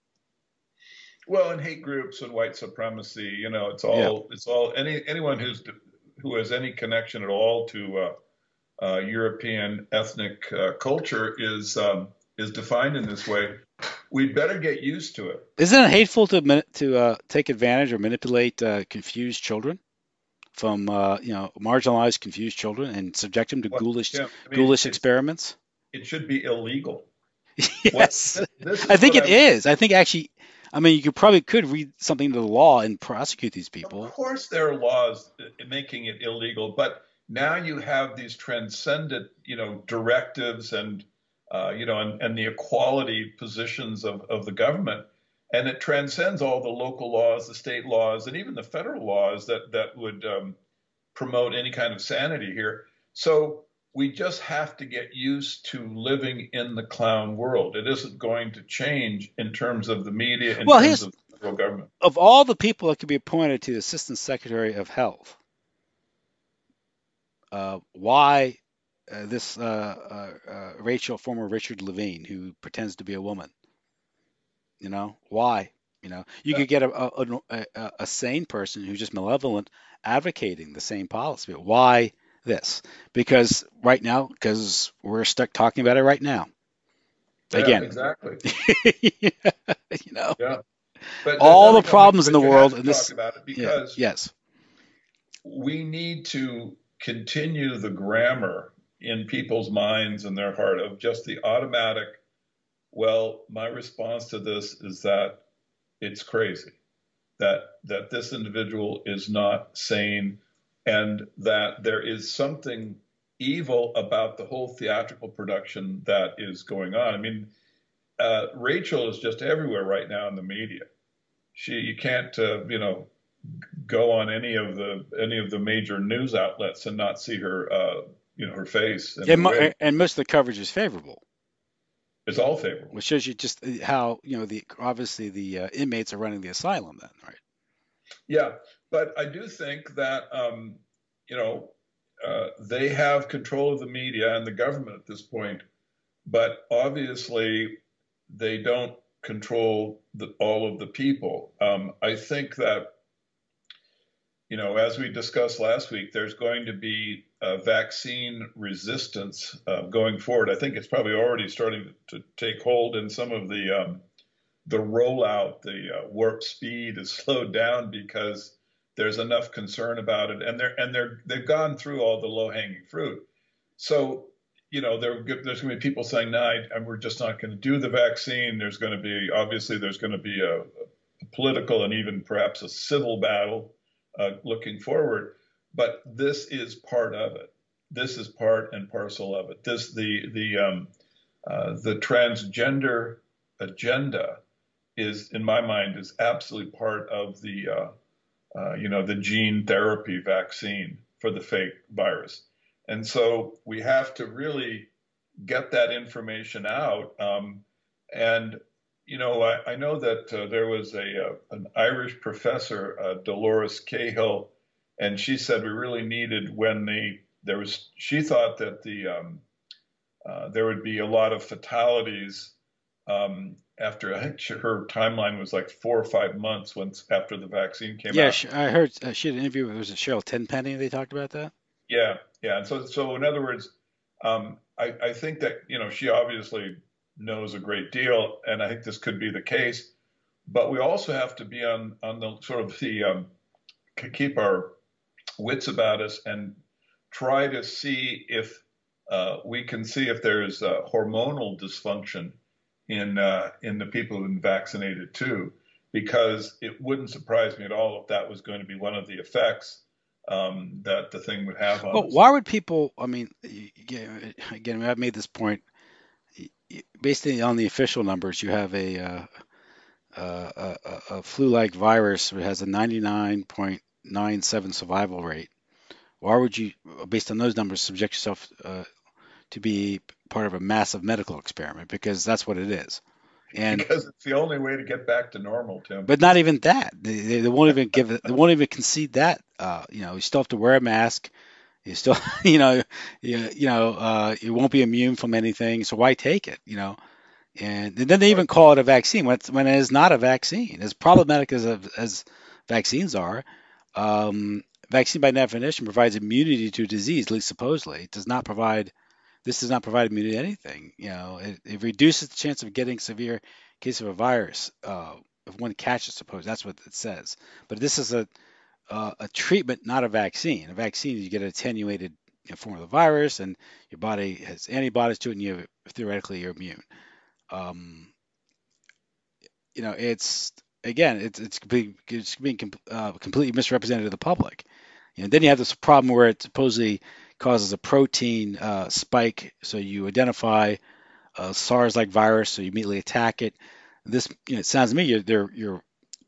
Speaker 2: Well, and hate groups and white supremacy, you know, it's
Speaker 1: Yeah.
Speaker 2: all it's all any anyone who's who has any connection at all to uh, uh, European ethnic uh, culture is um, is defined in this way. We'd better get used to it.
Speaker 1: Isn't it hateful to to uh, take advantage or manipulate uh, confused children from uh, you know marginalized, confused children and subject them to
Speaker 2: What,
Speaker 1: ghoulish
Speaker 2: Tim? I mean,
Speaker 1: ghoulish
Speaker 2: it's
Speaker 1: experiments?
Speaker 2: it should be illegal. What
Speaker 1: Yes,
Speaker 2: this
Speaker 1: I
Speaker 2: is
Speaker 1: think
Speaker 2: what
Speaker 1: it
Speaker 2: I
Speaker 1: is. I think actually, I mean, you could probably could read something into the law and prosecute these
Speaker 2: Of
Speaker 1: people.
Speaker 2: course, there are laws making it illegal, but now you have these transcendent, you know, directives and, uh, you know, and, and the equality positions of, of the government, and it transcends all the local laws, the state laws, and even the federal laws that that would um, promote any kind of sanity here. So we just have to get used to living in the clown world. It isn't going to change in terms of the media, in
Speaker 1: Well,
Speaker 2: terms
Speaker 1: here's
Speaker 2: of federal government.
Speaker 1: Of all the people that could be appointed to the Assistant Secretary of Health, uh, why uh, this uh, uh, uh, Rachel, former Richard Levine, who pretends to be a woman? You know, why? You know, you
Speaker 2: Uh,
Speaker 1: could get a a, a, a a sane person who's just malevolent advocating the same policy. But why this? Because right now, because we're stuck talking about it right now.
Speaker 2: yeah,
Speaker 1: Again,
Speaker 2: exactly.
Speaker 1: you know,
Speaker 2: Yeah, but the,
Speaker 1: all
Speaker 2: no,
Speaker 1: the
Speaker 2: you know, we,
Speaker 1: problems in the
Speaker 2: but you have
Speaker 1: world,
Speaker 2: to
Speaker 1: and
Speaker 2: talk
Speaker 1: this,
Speaker 2: about it
Speaker 1: yeah,
Speaker 2: because
Speaker 1: yes,
Speaker 2: we need to continue the grammar in people's minds and their heart of just the automatic. Well, my response to this is that it's crazy, that that this individual is not sane, and that there is something evil about the whole theatrical production that is going on. I mean, uh, Rachel is just everywhere right now in the media. She, you can't, uh, you know, go on any of the any of the major news outlets and not see her, uh, you know, her face and
Speaker 1: and
Speaker 2: her
Speaker 1: mo-
Speaker 2: wig.
Speaker 1: and most of the coverage is favorable,
Speaker 2: It's all favorable.
Speaker 1: which shows you just how you know the obviously the uh, inmates are running the asylum then, right?
Speaker 2: Yeah, but I do think that um, you know uh, they have control of the media and the government at this point, but obviously they don't control the, all of the people. Um, I think that you know, as we discussed last week, there's going to be uh, vaccine resistance uh, going forward. I think it's probably already starting to take hold in some of the um, the rollout. The uh, warp speed is slowed down because there's enough concern about it, and they're and they're they've gone through all the low hanging fruit. So you know, there, there's going to be people saying, "No, I, we're just not going to do the vaccine." There's going to be obviously there's going to be a, a political and even perhaps a civil battle uh, looking forward. But this is part of it. This is part and parcel of it. This the the um, uh, the transgender agenda is, in my mind, is absolutely part of the uh, uh, you know the gene therapy vaccine for the fake virus, and so we have to really get that information out. Um, and you know, I, I know that uh, there was a uh, an Irish professor, uh, Dolores Cahill, and she said we really needed when the there was she thought that the um, uh, there would be a lot of fatalities um, after I think she, her timeline was like four or five months once after the vaccine came
Speaker 1: Yeah,
Speaker 2: out.
Speaker 1: sh I heard uh, she had an interview with was it Cheryl Tenpenny. They talked about that.
Speaker 2: Yeah, yeah. And so, so in other words, um, I, I think that you know she obviously knows a great deal, and I think this could be the case. But we also have to be on on the sort of the um, keep our wits about us and try to see if uh, we can see if there's uh, hormonal dysfunction in uh, in the people who've been vaccinated too, because it wouldn't surprise me at all if that was going to be one of the effects um, that the thing would have on
Speaker 1: Well,
Speaker 2: us.
Speaker 1: why would people? I mean, y- y- again, I've made this point. y- y- Based on the official numbers, you have a uh, uh, a, a a flu-like virus that has a ninety-nine point nine seven survival rate. Why would you, based on those numbers, subject yourself uh, to be part of a massive medical experiment? Because that's what it is. And
Speaker 2: Because it's the only way to get back to normal, Tim.
Speaker 1: but not even that. They, they, they won't even give it. They won't even concede that. Uh, you know, you still have to wear a mask. You still, you know, you, you know, uh, you won't be immune from anything. So why take it? You know, and, and then they even call it a vaccine when, it's, when it is not a vaccine. As problematic as as vaccines are, um, vaccine by definition provides immunity to disease, at least supposedly. It does not provide. This does not provide immunity to anything. You know, it, it reduces the chance of getting severe case of a virus uh, if one catches. Suppose that's what it says. But this is a uh, a treatment, not a vaccine. A vaccine, you get an attenuated you know, form of the virus, and your body has antibodies to it, and you theoretically you're immune. Um, you know, it's again, it's it's being it's being com- uh, completely misrepresented to the public. You know, then you have this problem where it supposedly causes a protein uh, spike, so you identify a SARS-like virus, so you immediately attack it. This, you know, it sounds to me you're you're, you're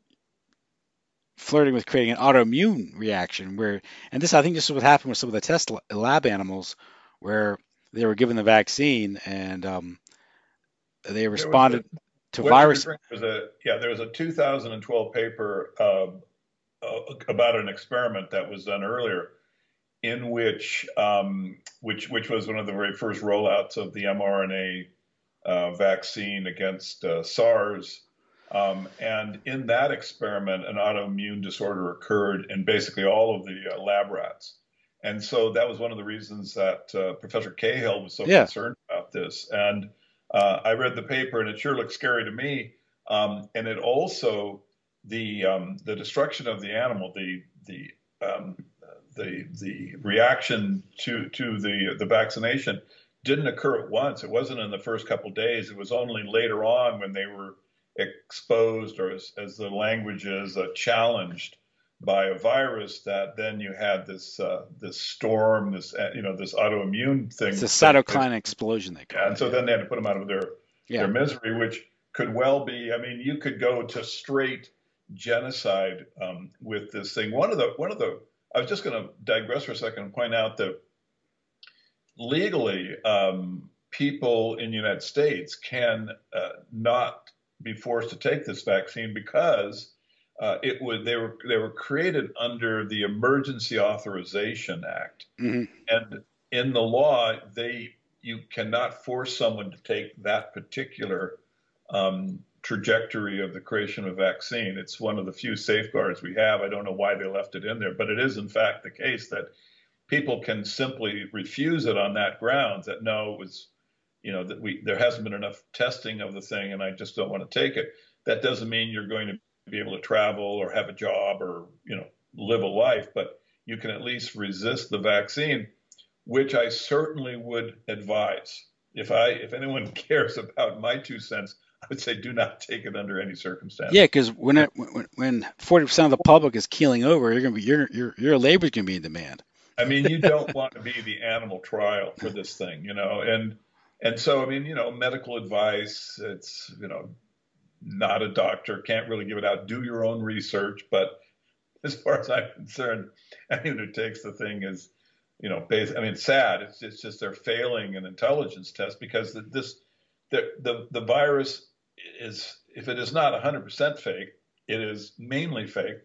Speaker 1: flirting with creating an autoimmune reaction where, and this I think this is what happened with some of the test lab animals, where they were given the vaccine and um, they
Speaker 2: There was a
Speaker 1: responded. to
Speaker 2: What you're
Speaker 1: virus.
Speaker 2: referring to is a, yeah, there was a two thousand twelve paper um, uh, about an experiment that was done earlier in which, um, which, which was one of the very first rollouts of the mRNA uh, vaccine against uh, SARS. Um, and in that experiment, an autoimmune disorder occurred in basically all of the uh, lab rats. And so that was one of the reasons that uh, Professor Cahill was so
Speaker 1: Yeah,
Speaker 2: concerned about this. And uh, I read the paper, and it sure looked scary to me. Um, and it also the um, the destruction of the animal, the the um, the the reaction to to the the vaccination didn't occur at once. It wasn't in the first couple of days. It was only later on when they were exposed, or as, as the language is, uh, challenged by a virus, that then you had this uh, this storm, this uh, you know this autoimmune
Speaker 1: it's a
Speaker 2: thing take place.
Speaker 1: cytokine explosion they call
Speaker 2: And
Speaker 1: it.
Speaker 2: so
Speaker 1: Yeah,
Speaker 2: then they had to put them out of their
Speaker 1: yeah,
Speaker 2: their misery, which could well be. I mean, you could go to straight genocide um, with this thing. One of the one of the I was just going to digress for a second and point out that legally, um, people in the United States can uh, not be forced to take this vaccine because uh, it would they were they were created under the Emergency Authorization Act,
Speaker 1: hmm
Speaker 2: and in the law, they you cannot force someone to take that particular um, trajectory of the creation of a vaccine. It's one of the few safeguards we have. I don't know why they left it in there, but it is in fact the case that people can simply refuse it on that grounds, that no, it was, you know, that we there hasn't been enough testing of the thing, and I just don't want to take it. That doesn't mean you're going to be able to travel or have a job or, you know, live a life, but you can at least resist the vaccine, which I certainly would advise. If I if anyone cares about my two cents, I would say do not take it under any
Speaker 1: yeah.
Speaker 2: circumstances.
Speaker 1: Because when it, when when forty percent of the public is keeling over, you're gonna be your your your labor's gonna be in demand.
Speaker 2: I mean, you don't want to be the animal trial for this thing, you know, and and so I mean, you know, medical advice, it's, you know, not a doctor, can't really give it out. Do your own research, but as far as I'm concerned, anyone who takes the thing is, you know, based, I mean, it's sad. It's, it's just they're failing an intelligence test because this, the, the, the virus is, if it is not one hundred percent fake, it is mainly fake.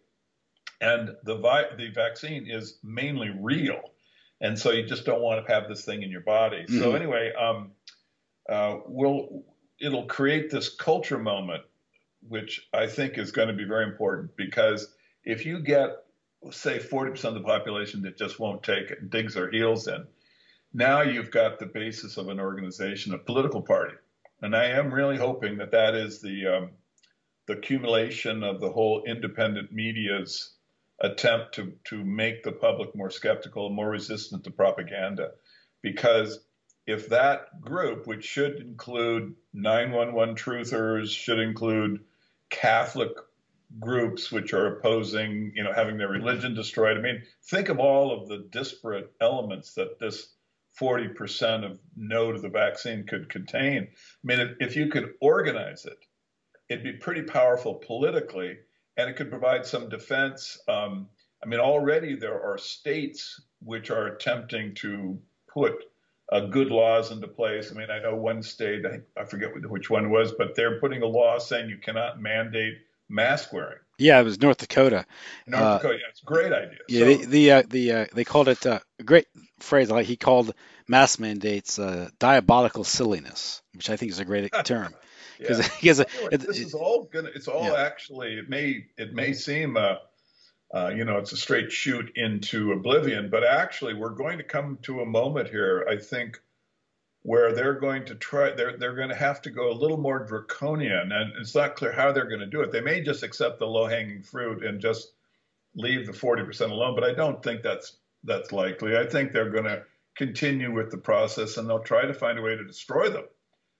Speaker 2: And the, vi- the vaccine is mainly real. And so you just don't want to have this thing in your body. So
Speaker 1: hmm
Speaker 2: anyway, um, uh, we'll, it'll create this culture moment, which I think is going to be very important because if you get, say, forty percent of the population that just won't take it and digs their heels in, now you've got the basis of an organization, a political party. And I am really hoping that that is the, um, the accumulation of the whole independent media's attempt to, to make the public more skeptical, more resistant to propaganda. Because if that group, which should include nine one one truthers, should include Catholic groups which are opposing, you know, having their religion destroyed. I mean, think of all of the disparate elements that this forty percent of no to the vaccine could contain. I mean, if, if you could organize it, it'd be pretty powerful politically, and it could provide some defense. Um, I mean, already there are states which are attempting to put uh, good laws into place. I mean, I know one state, I, I forget which one it was, but they're putting a law saying you cannot mandate mask wearing.
Speaker 1: Yeah, it was North Dakota.
Speaker 2: North
Speaker 1: Uh,
Speaker 2: Dakota, yeah, it's a great idea.
Speaker 1: yeah, the
Speaker 2: So,
Speaker 1: the uh, the uh, they called it uh, a great phrase. Like he called mask mandates uh, diabolical silliness, which I think is a great term
Speaker 2: yeah.
Speaker 1: because because
Speaker 2: Well,
Speaker 1: it,
Speaker 2: anyway, this
Speaker 1: it,
Speaker 2: is all gonna. It's
Speaker 1: yeah.
Speaker 2: all actually. It may. It may seem. Uh, uh, you know, it's a straight shoot into oblivion, but actually, we're going to come to a moment here. I think where they're going to try. They're they're going to have to go a little more draconian, and it's not clear how they're going to do it. They may just accept the low hanging fruit and just leave the forty percent alone, but I don't think that's that's likely. I think they're going to continue with the process, and they'll try to find a way to destroy them.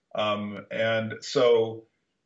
Speaker 2: Um, and so,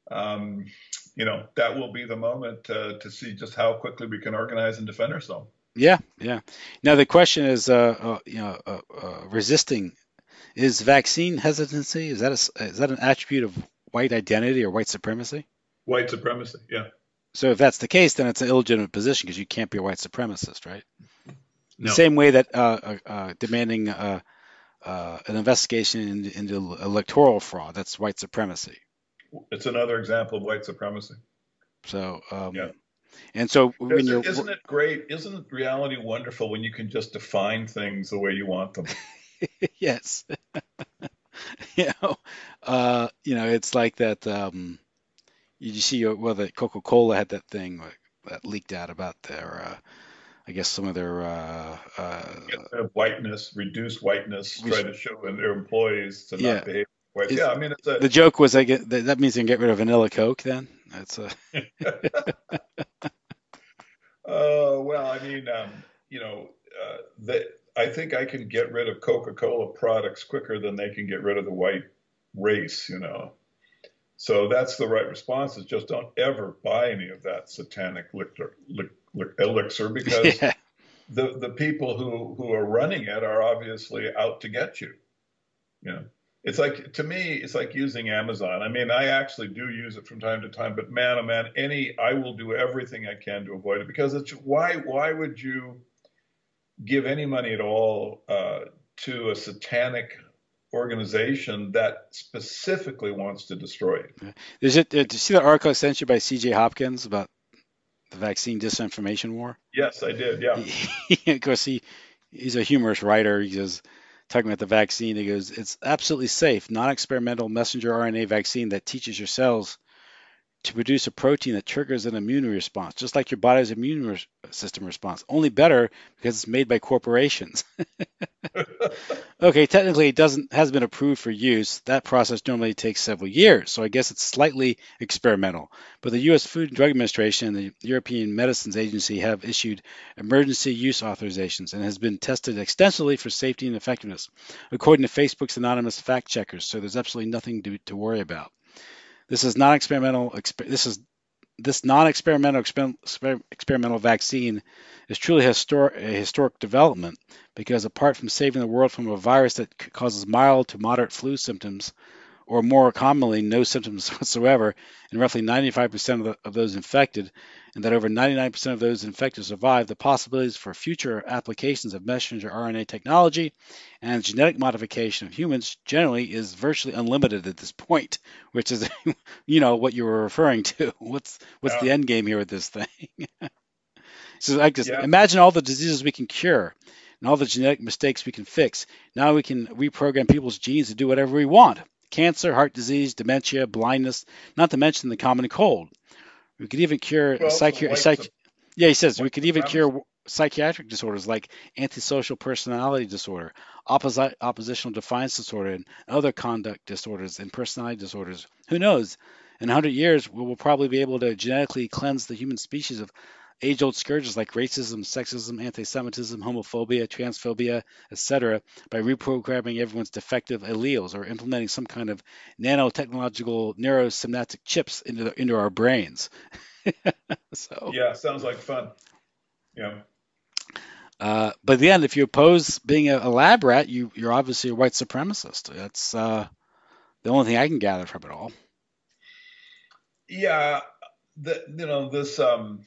Speaker 2: um, you know, that will be the moment uh, to see just how quickly we can organize and defend ourselves.
Speaker 1: Yeah, yeah. Now the question is, uh, uh, you know, uh, uh, resisting is vaccine hesitancy. Is that a, is that an attribute of white identity or white supremacy?
Speaker 2: White supremacy, yeah.
Speaker 1: So if that's the case, then it's an illegitimate position because you can't be a white supremacist, right? The
Speaker 2: No.
Speaker 1: same way that uh, uh, uh, demanding uh, uh, an investigation into, into electoral fraud, that's white supremacy.
Speaker 2: It's another example of white supremacy.
Speaker 1: So,
Speaker 2: Yeah.
Speaker 1: um, and so when
Speaker 2: Isn't,
Speaker 1: you're,
Speaker 2: isn't it great? Isn't reality wonderful when you can just define things the way you want them?
Speaker 1: yes, you know, uh, you know, it's like that. Um, you see, uh, well, that Coca-Cola had that thing like, that leaked out about their, uh, I guess some of their, uh, uh,
Speaker 2: Get rid of whiteness, reduce whiteness, try
Speaker 1: res-
Speaker 2: to show their employees to
Speaker 1: yeah,
Speaker 2: not behave like whites.
Speaker 1: it's
Speaker 2: Yeah, I mean, it's a,
Speaker 1: the joke was I get that, that means they can get rid of vanilla Coke then. That's a
Speaker 2: oh, well, I mean, um, you know, uh, that I think I can get rid of Coca-Cola products quicker than they can get rid of the white race, you know. So that's the right response is just don't ever buy any of that satanic liquor, elixir because
Speaker 1: yeah.
Speaker 2: the, the people who, who are running it are obviously out to get you. You know, it's like to me, it's like using Amazon. I mean, I actually do use it from time to time, but man, oh man, any I will do everything I can to avoid it because it's why why would you give any money at all uh, to a satanic organization that specifically wants to destroy you?
Speaker 1: There's it. Did you see the article I sent you by C J Hopkins about the vaccine disinformation war?
Speaker 2: Yes, I did. Yeah.
Speaker 1: He, he, of course, he he's a humorous writer. He goes talking about the vaccine. He goes, "It's absolutely safe, non-experimental messenger R N A vaccine that teaches your cells to produce a protein that triggers an immune response, just like your body's immune res- system response. Only better because it's made by corporations." Okay, technically it doesn't has been approved for use. That process normally takes several years, so I guess it's slightly experimental. But the U S. Food and Drug Administration and the European Medicines Agency have issued emergency use authorizations and has been tested extensively for safety and effectiveness, according to Facebook's anonymous fact checkers. So there's absolutely nothing to, to worry about. This is non-experimental. Exper- this is this non-experimental exper- experimental vaccine is truly histor- a historic development because apart from saving the world from a virus that causes mild to moderate flu symptoms, or more commonly, no symptoms whatsoever in roughly ninety-five percent of, the, of those infected, and that over ninety-nine percent of those infected survive, the possibilities for future applications of messenger R N A technology and genetic modification of humans generally is virtually unlimited at this point, which is, you know, what you were referring to. What's what's
Speaker 2: Yeah.
Speaker 1: the end game here with this thing? So I just
Speaker 2: Yeah.
Speaker 1: imagine all the diseases we can cure and all the genetic mistakes we can fix. Now we can reprogram people's genes to do whatever we want. Cancer, heart disease, dementia, blindness, not to mention the common cold. We could even cure
Speaker 2: Well, so
Speaker 1: psychi-
Speaker 2: white,
Speaker 1: psych- yeah, he says we
Speaker 2: white
Speaker 1: could even
Speaker 2: supremacy.
Speaker 1: cure psychiatric disorders like antisocial personality disorder, opposi- oppositional defiance disorder, and other conduct disorders and personality disorders. Who knows? In one hundred years, we will probably be able to genetically cleanse the human species of age-old scourges like racism, sexism, anti-Semitism, homophobia, transphobia, et cetera, by reprogramming everyone's defective alleles or implementing some kind of nanotechnological neurosynaptic chips into the, into our brains. So,
Speaker 2: Yeah, sounds like fun. Yeah.
Speaker 1: uh, but at the end, if you oppose being a, a lab rat, you you're obviously a white supremacist. That's uh, the only thing I can gather from it all.
Speaker 2: Yeah. The, you know, this, um,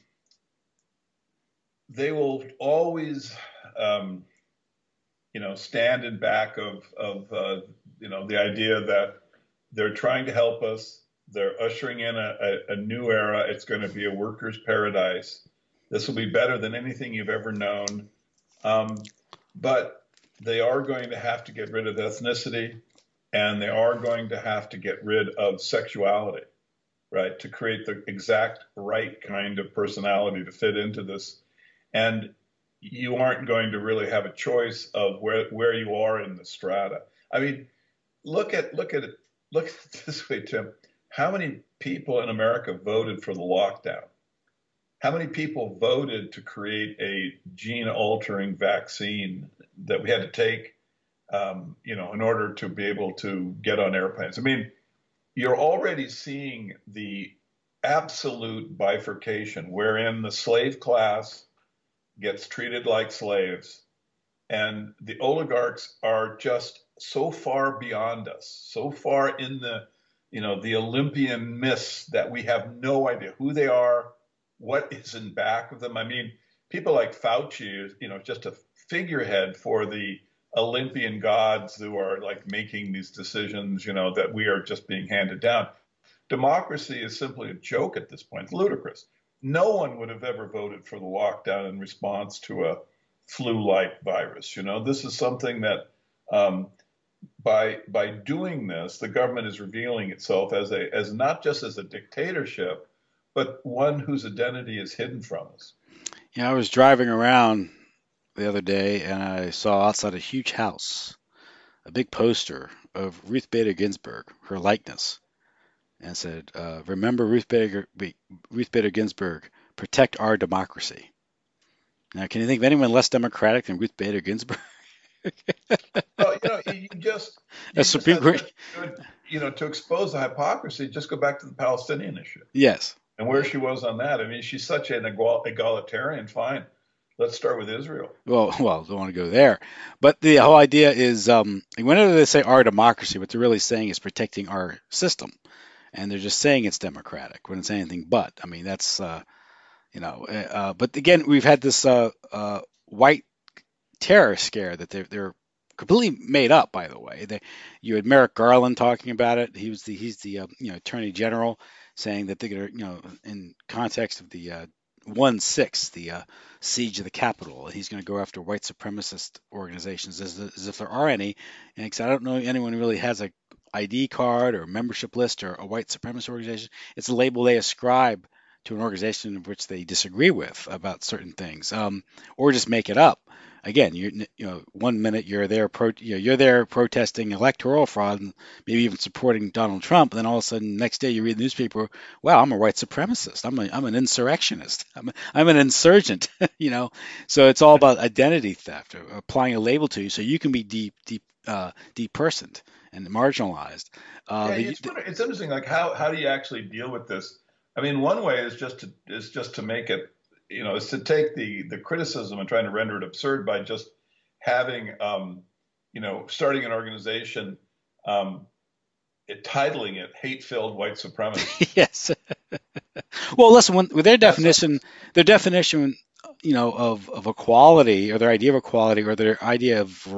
Speaker 2: they will always, um, you know, stand in back of, of uh, you know, the idea that they're trying to help us. They're ushering in a, a, a new era. It's going to be a worker's paradise. This will be better than anything you've ever known. Um, but they are going to have to get rid of ethnicity and they are going to have to get rid of sexuality, right, to create the exact right kind of personality to fit into this. And you aren't going to really have a choice of where where you are in the strata. I mean, look at look at it look at it this way, Tim. How many people in America voted for the lockdown? How many people voted to create a gene altering vaccine that we had to take, um, you know, in order to be able to get on airplanes? I mean, you're already seeing the absolute bifurcation wherein the slave class gets treated like slaves and the oligarchs are just so far beyond us, so far in the, you know, the Olympian myths that we have no idea who they are, what is in back of them. I mean, people like Fauci is, you know, just a figurehead for the Olympian gods who are like making these decisions, you know, that we are just being handed down. democracy is simply a joke at this point. It's ludicrous. No one would have ever voted for the lockdown in response to a flu-like virus. You know, this is something that um, by by doing this, the government is revealing itself as a as not just as a dictatorship, but one whose identity is hidden from us.
Speaker 1: Yeah, I was driving around the other day and I saw outside a huge house a big poster of Ruth Bader Ginsburg, her likeness, and said, uh, "Remember Ruth Bader, Ruth Bader Ginsburg, protect our democracy." Now, can you think of anyone less democratic than Ruth Bader Ginsburg?
Speaker 2: Well, you know, you just
Speaker 1: A
Speaker 2: you just
Speaker 1: Supreme
Speaker 2: had
Speaker 1: Court.
Speaker 2: such good, you know, to expose the hypocrisy. Just go back to the Palestinian issue
Speaker 1: Yes.
Speaker 2: and where she was on that. I mean, she's such an egal- egalitarian. Fine, let's start with Israel.
Speaker 1: Well, well, don't want to go there, but the whole idea is, um, whenever they say our democracy, what they're really saying is protecting our system, and they're just saying it's democratic when it's anything but. I mean, that's uh, you know, uh, uh, but again, we've had this uh, uh, white terror scare that they're they're completely made up. By the way, they, you had Merrick Garland talking about it. He was the he's the uh, you know Attorney General saying that they're gonna you know in context of the uh, one six the uh, siege of the Capitol, he's going to go after white supremacist organizations as, as if there are any. And because I don't know anyone who really has a I D card or a membership list or a white supremacist organization. It's a label they ascribe to an organization of which they disagree with about certain things, um, or just make it up. Again, you you know, one minute you're there pro, you know, you're there protesting electoral fraud and maybe even supporting Donald Trump, and then all of a sudden next day you read the newspaper, wow, I'm a white supremacist, I'm a, I'm an insurrectionist, I'm a, I'm an insurgent, you know. So it's all about identity theft, or applying a label to you so you can be deep deep uh, depersoned and marginalized. Uh,
Speaker 2: Yeah,
Speaker 1: the,
Speaker 2: it's
Speaker 1: the,
Speaker 2: it's interesting. Like how how do you actually deal with this? I mean, one way is just to is just to make it, you know, is to take the the criticism and trying to render it absurd by just having, um, you know, starting an organization, um, it, titling it "hate-filled white supremacy."
Speaker 1: yes. Well, listen, when, with their
Speaker 2: That's a,
Speaker 1: definition, their definition, you know, of, of equality or their idea of equality or their idea of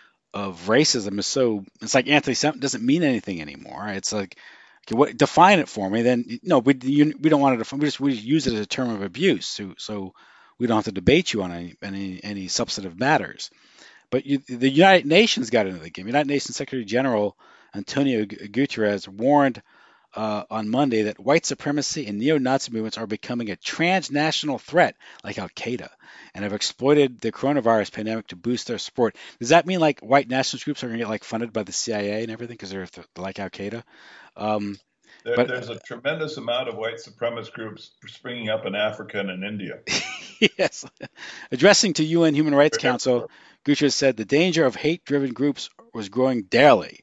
Speaker 1: of racism is so it's like anti-Semitic doesn't mean anything anymore. It's like okay, what define it for me? Then no, we you, we don't want to define. We just we just use it as a term of abuse, so so we don't have to debate you on any any, any substantive matters. But you, the United Nations got into the game. United Nations Secretary General Antonio Guterres warned uh, on Monday that white supremacy and neo-Nazi movements are becoming a transnational threat, like Al Qaeda, and have exploited the coronavirus pandemic to boost their support. Does that mean like white nationalist groups are going to get like funded by the C I A and everything because they're th- like Al Qaeda? Um,
Speaker 2: there,
Speaker 1: but
Speaker 2: there's a tremendous amount of white supremacist groups springing up in Africa and in India.
Speaker 1: yes, addressing to U N Human Rights
Speaker 2: They're
Speaker 1: Council,
Speaker 2: everywhere.
Speaker 1: Guterres said the danger of hate-driven groups was growing daily.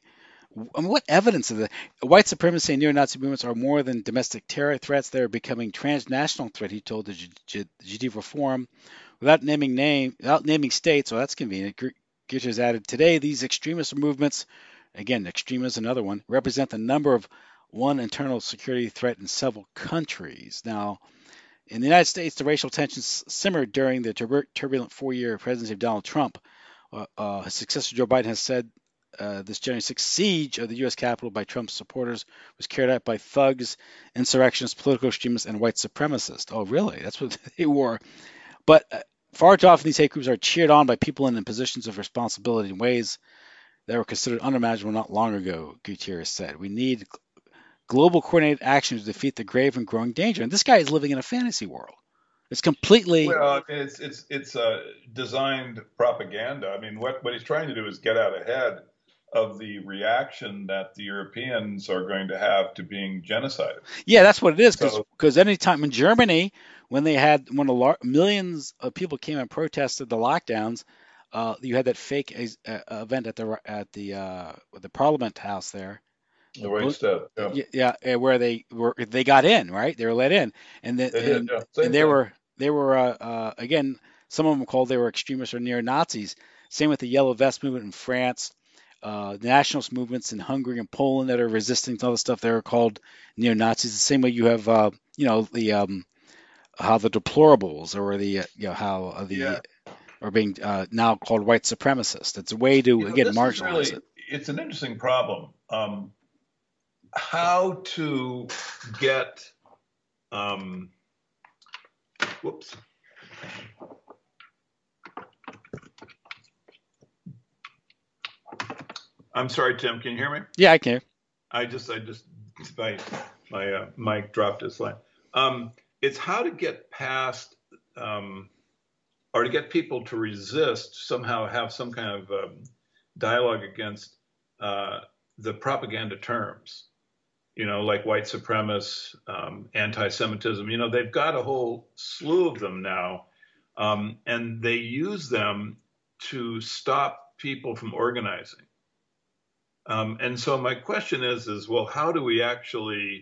Speaker 1: I mean, what evidence of that? White supremacy and neo-Nazi movements are more than domestic terror threats; they are becoming transnational threat. He told the G- Geneva Forum, without naming name, without naming states. Well, that's convenient. Guterres added, "Today, these extremist movements, again, extremism, another one, represent the number of one internal security threat in several countries." Now, in the United States, the racial tensions simmered during the turbulent four-year presidency of Donald Trump. Uh, uh, his successor Joe Biden has said uh, this January sixth siege of the U S Capitol by Trump's supporters was carried out by thugs, insurrectionists, political extremists, and white supremacists. Oh, really? That's what they were. But uh, far too often, these hate groups are cheered on by people in positions of responsibility in ways that were considered unimaginable not long ago, Gutierrez said. We need global coordinated action to defeat the grave and growing danger. And this guy is living in a fantasy world. It's completely.
Speaker 2: Well, I mean, it's it's it's uh, designed propaganda. I mean, what what he's trying to do is get out ahead of the reaction that the Europeans are going to have to being genocided.
Speaker 1: Yeah, that's what it is. Because
Speaker 2: So
Speaker 1: because anytime in Germany, when they had when a lar- millions of people came and protested the lockdowns, uh, you had that fake uh, event at the at the uh, the Parliament House there,
Speaker 2: the
Speaker 1: the
Speaker 2: right
Speaker 1: Bu-
Speaker 2: step, yeah,
Speaker 1: yeah, yeah, where they were they got in, right? They were let in, and then
Speaker 2: they did,
Speaker 1: and
Speaker 2: yeah,
Speaker 1: and
Speaker 2: same
Speaker 1: they
Speaker 2: thing.
Speaker 1: were they were uh, uh, again, some of them called they were extremists or neo Nazis. Same with the Yellow Vest movement in France, uh, the nationalist movements in Hungary and Poland that are resisting to all this stuff. They're called neo Nazis. The same way you have uh, you know the um, how the deplorables or the uh, you know how uh, the
Speaker 2: Yeah,
Speaker 1: are being uh, now called white supremacists. It's a way to
Speaker 2: you know,
Speaker 1: again
Speaker 2: this is
Speaker 1: marginalize
Speaker 2: really
Speaker 1: it.
Speaker 2: it's an interesting problem. Um, how to get, um, whoops. I'm sorry, Tim, can you hear me?
Speaker 1: Yeah, I can.
Speaker 2: I just, I just, my, my uh, mic dropped its line. Um, it's how to get past, um, or to get people to resist, somehow have some kind of um, dialogue against uh, the propaganda terms, you know, like white supremacists, um, anti-Semitism. You know, they've got a whole slew of them now, um, and they use them to stop people from organizing. Um, and so my question is, is well, how do we actually,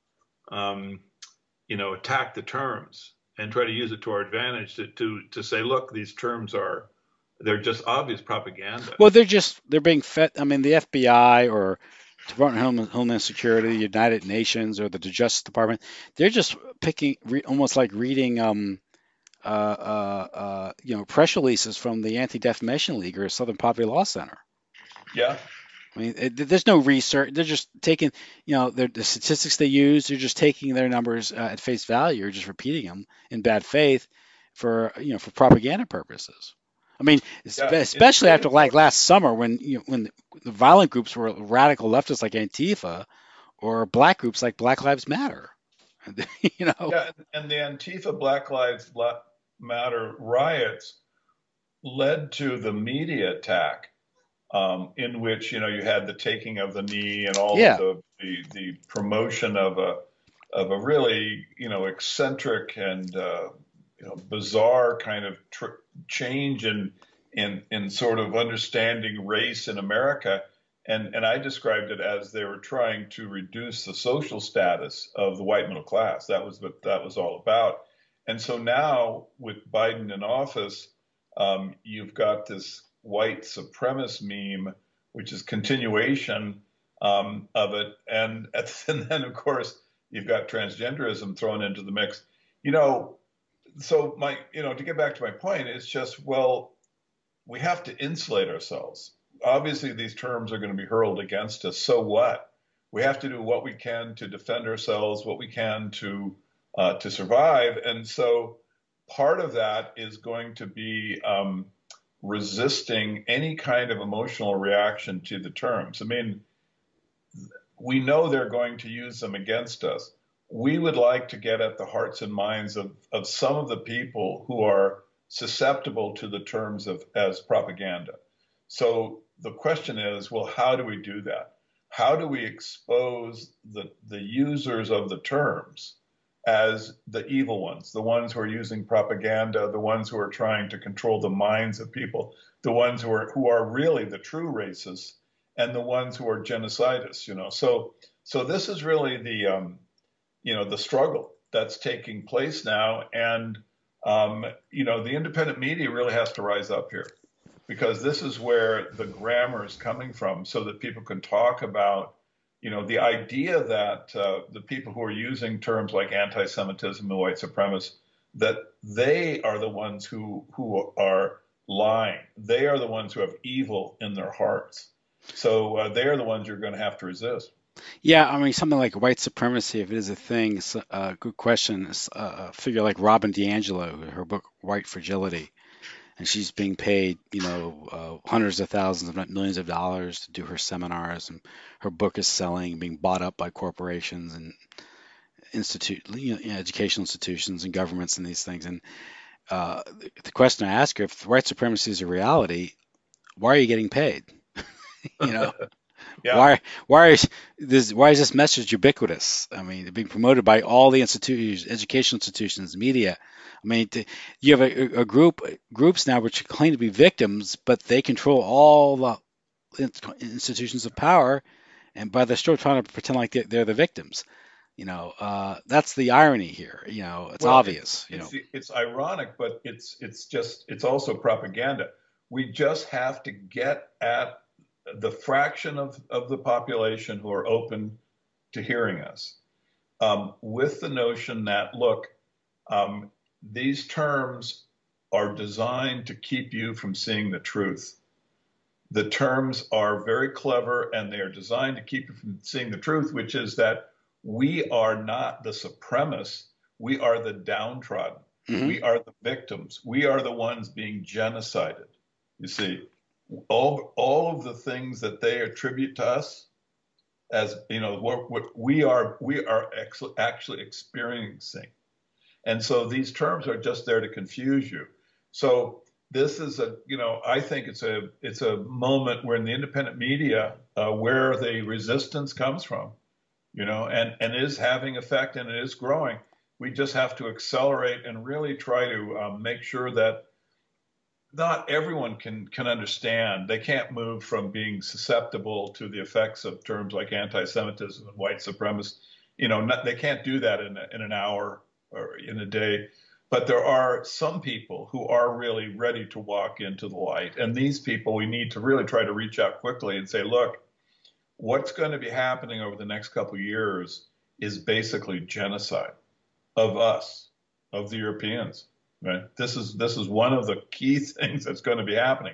Speaker 2: um, you know, attack the terms and try to use it to our advantage to, to, to say, look, these terms are, they're just obvious propaganda.
Speaker 1: Well, they're just they're being fed. I mean, the F B I or Department of Homeland, Homeland Security, the United Nations, or the Justice Department, they're just picking re, almost like reading, um, uh, uh, uh, you know, press releases from the Anti-Defamation League or Southern Poverty Law Center.
Speaker 2: Yeah.
Speaker 1: I mean, it, there's no research. They're just taking, you know, the statistics they use. They're just taking their numbers uh, at face value, or just repeating them in bad faith for, you know, for propaganda purposes. I mean,
Speaker 2: Yeah. It's
Speaker 1: especially
Speaker 2: really
Speaker 1: after like
Speaker 2: important.
Speaker 1: last summer when you know, when the violent groups were radical leftists like Antifa, or black groups like Black Lives Matter. you know.
Speaker 2: Yeah. And the Antifa Black Lives Matter riots led to the media attack, um, in which, you know, you had the taking of the knee and all of
Speaker 1: Yeah.
Speaker 2: the, the, the promotion of a, of a really, you know, eccentric and, uh, you know, bizarre kind of tr- change in, in, in sort of understanding race in America. And, and I described it as they were trying to reduce the social status of the white middle class. That was what that was all about. And so now with Biden in office, um, you've got this white supremacist meme, which is continuation um, of it. And, and then, of course, you've got transgenderism thrown into the mix. You know, so my, you know, to get back to my point, it's just, well, we have to insulate ourselves. Obviously, these terms are going to be hurled against us. So what? We have to do what we can to defend ourselves, what we can to uh, to survive. And so, part of that is going to be um, resisting any kind of emotional reaction to the terms. I mean, we know they're going to use them against us. We would like to get at the hearts and minds of, of some of the people who are susceptible to the terms of as propaganda. So the question is, well, how do we do that? How do we expose the, the users of the terms as the evil ones, the ones who are using propaganda, the ones who are trying to control the minds of people, the ones who are who are really the true racists, and the ones who are genocidists, you know. So so this is really the um, you know the struggle that's taking place now, and um, you know the independent media really has to rise up here because this is where the grammar is coming from, so that people can talk about you know the idea that uh, the people who are using terms like anti-Semitism and white supremacists, that they are the ones who who are lying. They are the ones who have evil in their hearts. So uh, they're the ones you're going to have to resist.
Speaker 1: Yeah, I mean, something like white supremacy, if it is a thing, it's a good question. It's a figure like Robin DiAngelo, her book White Fragility, and she's being paid, you know, uh, hundreds of thousands, if not millions of dollars to do her seminars, and her book is selling, being bought up by corporations and institute, you know, educational institutions and governments and these things. And uh, the question I ask her, if white supremacy is a reality, why are you getting paid? You know,
Speaker 2: Yeah.
Speaker 1: why why is this why is this message ubiquitous? I mean, being promoted by all the institutions, educational institutions, media. I mean, to, you have a, a group groups now which claim to be victims, but they control all the institutions of power, and by they're still trying to pretend like they're, they're the victims. You know, uh, that's the irony here. You know, it's
Speaker 2: Well, it's
Speaker 1: obvious. You
Speaker 2: it's
Speaker 1: know,
Speaker 2: it's ironic, but it's it's just it's also propaganda. We just have to get at the fraction of, of the population who are open to hearing us, um, with the notion that, look, um, these terms are designed to keep you from seeing the truth. The terms are very clever and they are designed to keep you from seeing the truth, which is that we are not the supremacists. We are the downtrodden.
Speaker 1: Hmm.
Speaker 2: We are the victims. We are the ones being genocided. You see, all, all of the things that they attribute to us as, you know, what, what we are, we are actually experiencing. And so these terms are just there to confuse you. So this is a, you know, I think it's a it's a moment where in the independent media, uh, where the resistance comes from, you know, and and is having effect and it is growing. We just have to accelerate and really try to um, make sure that not everyone can can understand. They can't move from being susceptible to the effects of terms like anti-Semitism and white supremacy. You know, not, they can't do that in a, in an hour or in a day. But there are some people who are really ready to walk into the light, and these people we need to really try to reach out quickly and say, look, what's going to be happening over the next couple of years is basically genocide of us, of the Europeans. Right? This is this is one of the key things that's going to be happening.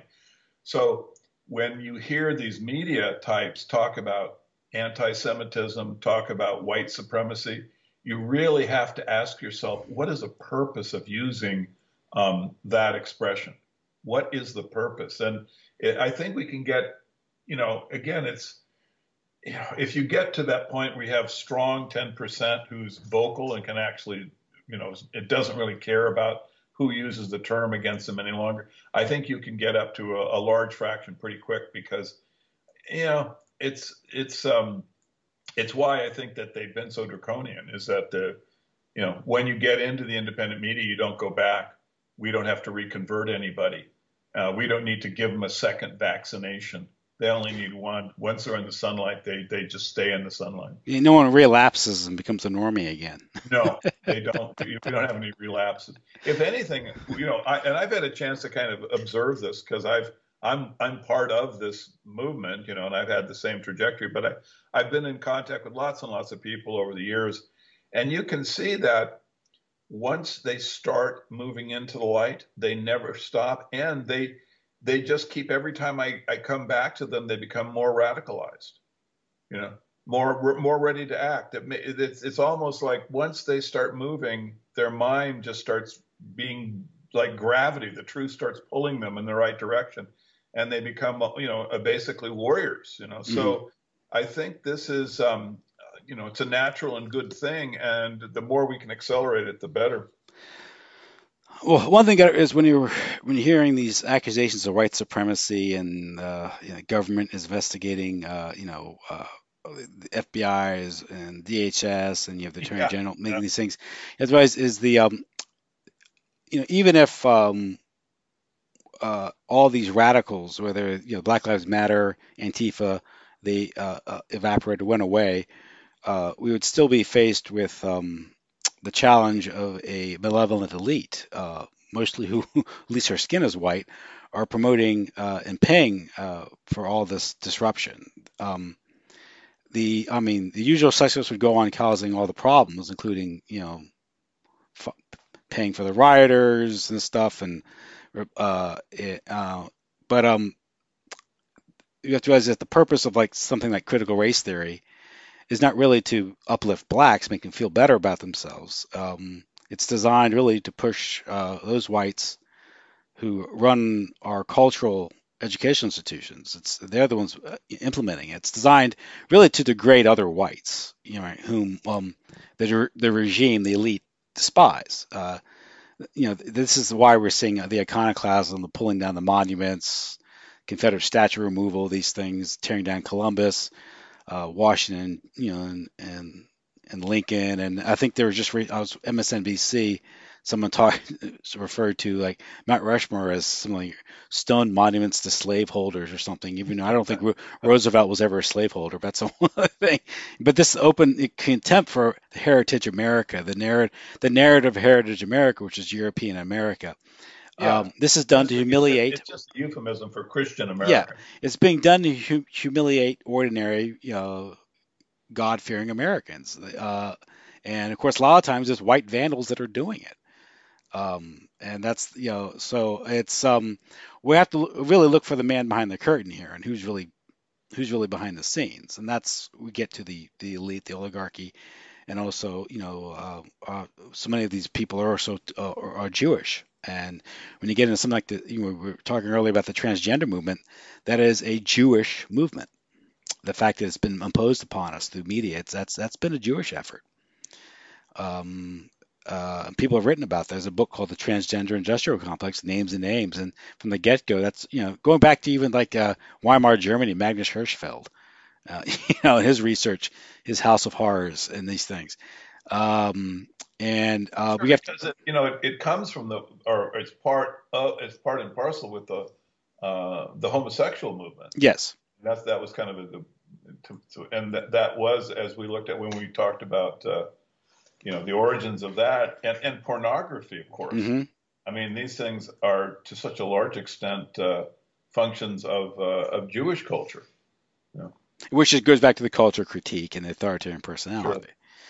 Speaker 2: So when you hear these media types talk about anti-Semitism, talk about white supremacy, you really have to ask yourself, what is the purpose of using um, that expression? What is the purpose? And it, I think we can get, you know, again, it's you know, if you get to that point where you have strong ten percent who's vocal and can actually, you know, it doesn't really care about who uses the term against them any longer, I think you can get up to a, a large fraction pretty quick because, you know, it's it's um it's why I think that they've been so draconian is that the you know when you get into the independent media, you don't go back. We don't have to reconvert anybody. Uh, we don't need to give them a second vaccination. They only need one. Once they're in the sunlight, they they just stay in the sunlight.
Speaker 1: No one relapses and becomes a normie again.
Speaker 2: No, they don't. We don't have any relapses. If anything, you know, I, and I've had a chance to kind of observe this because I've I'm I'm part of this movement, you know, and I've had the same trajectory. But I I've been in contact with lots and lots of people over the years, and you can see that once they start moving into the light, they never stop, and they they just keep every time I I come back to them, they become more radicalized you know, more more ready to act. It, it's it's almost like once they start moving, their mind just starts being like gravity. The truth starts pulling them in the right direction, and they become you know basically warriors. You know,
Speaker 1: Hmm.
Speaker 2: so I think this is um, you know it's a natural and good thing, and the more we can accelerate it, the better.
Speaker 1: Well, one thing is when you're when you're hearing these accusations of white supremacy and uh, you know, government is investigating, uh, you know, uh, the F B I is and D H S, and you have the Attorney
Speaker 2: Yeah,
Speaker 1: General
Speaker 2: yeah,
Speaker 1: making these things. Otherwise, is the um, you know even if um, uh, all these radicals, whether you know Black Lives Matter, Antifa, they uh, uh, evaporated, went away, uh, we would still be faced with um, the challenge of a malevolent elite, uh, mostly who, at least her skin is white, are promoting uh, and paying uh, for all this disruption. Um, the, I mean, the usual suspects would go on causing all the problems, including, you know, f- paying for the rioters and stuff, and uh, it, uh, but um, you have to realize that the purpose of like something like critical race theory is not really to uplift blacks, make them feel better about themselves. Um, it's designed really to push uh, those whites who run our cultural education institutions. It's they're the ones uh, implementing it. It's designed really to degrade other whites, you know, whom um, the the regime, the elite, despise. Uh, you know, this is why we're seeing the iconoclasm, the pulling down the monuments, Confederate statue removal, these things, tearing down Columbus, uh, Washington, you know, and, and and Lincoln, and I think there was just re- I was M S N B C. Someone talked referred to like Mount Rushmore as some like stone monuments to slaveholders or something. Even though I don't think Ro- Roosevelt was ever a slaveholder, but that's a one thing. But this open contempt for heritage America, the narrative, the narrative of heritage America, which is European America.
Speaker 2: yeah.
Speaker 1: Um, this is done to
Speaker 2: Basically, it's just
Speaker 1: humiliate.
Speaker 2: it's just a euphemism for Christian
Speaker 1: Yeah,
Speaker 2: America.
Speaker 1: it's being done to hu- humiliate ordinary, you know, God-fearing Americans. Uh, and of course, a lot of times it's white vandals that are doing it. Um, and that's, you know, so it's um, we have to l- really look for the man behind the curtain here and who's really who's really behind the scenes, and that's we get to the the elite, the oligarchy, and also, you know, uh, uh, so many of these people are also uh, are, are Jewish. And when you get into something like the, you know, we were talking earlier about the transgender movement, that is a Jewish movement. The fact that it's been imposed upon us through media, it's that's that's been a Jewish effort. Um, uh, people have written about. There's a book called The Transgender Industrial Complex, Names and Names, and from the get-go, that's, you know, going back to even like uh, Weimar Germany, Magnus Hirschfeld, uh, you know, his research, his House of Horrors, and these things. Um, and uh,
Speaker 2: Sure,
Speaker 1: we have to,
Speaker 2: because it, you know, it, it comes from the, or it's part of, it's part and parcel with the, uh, the homosexual movement.
Speaker 1: yes,
Speaker 2: That's that was kind of a, the, to, to, and that that was as we looked at when we talked about, uh, you know, the origins of that and, and pornography, of course.
Speaker 1: hmm
Speaker 2: I mean, these things are to such a large extent uh, functions of uh, of Jewish culture. You know?
Speaker 1: which just goes back to the culture critique and the authoritarian
Speaker 2: Sure.
Speaker 1: personality.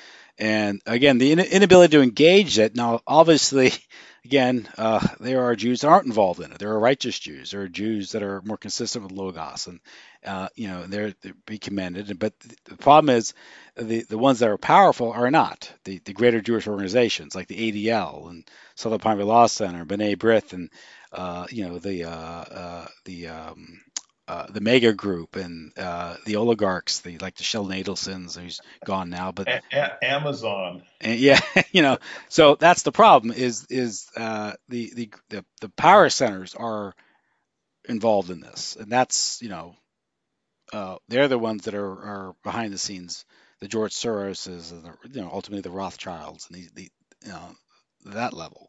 Speaker 1: And again, the inability to engage it. Now, obviously, again, uh, there are Jews that aren't involved in it. There are righteous Jews. There are Jews that are more consistent with Logos, and uh, you know, they're, they're be commended. But the problem is, the the ones that are powerful are not. The the greater Jewish organizations like the A D L and Southern Poverty Law Center, B'nai B'rith, and uh, you know, the uh, uh, the um, uh, the mega group and uh, the oligarchs, the like the Sheldon Adelsons, who's gone now, but
Speaker 2: A- A- Amazon.
Speaker 1: and yeah, you know, so that's the problem is is uh, the, the the the power centers are involved in this, and that's, you know, uh, they're the ones that are, are behind the scenes, the George Soroses and the, you know, ultimately the Rothschilds and the, the you know, that level.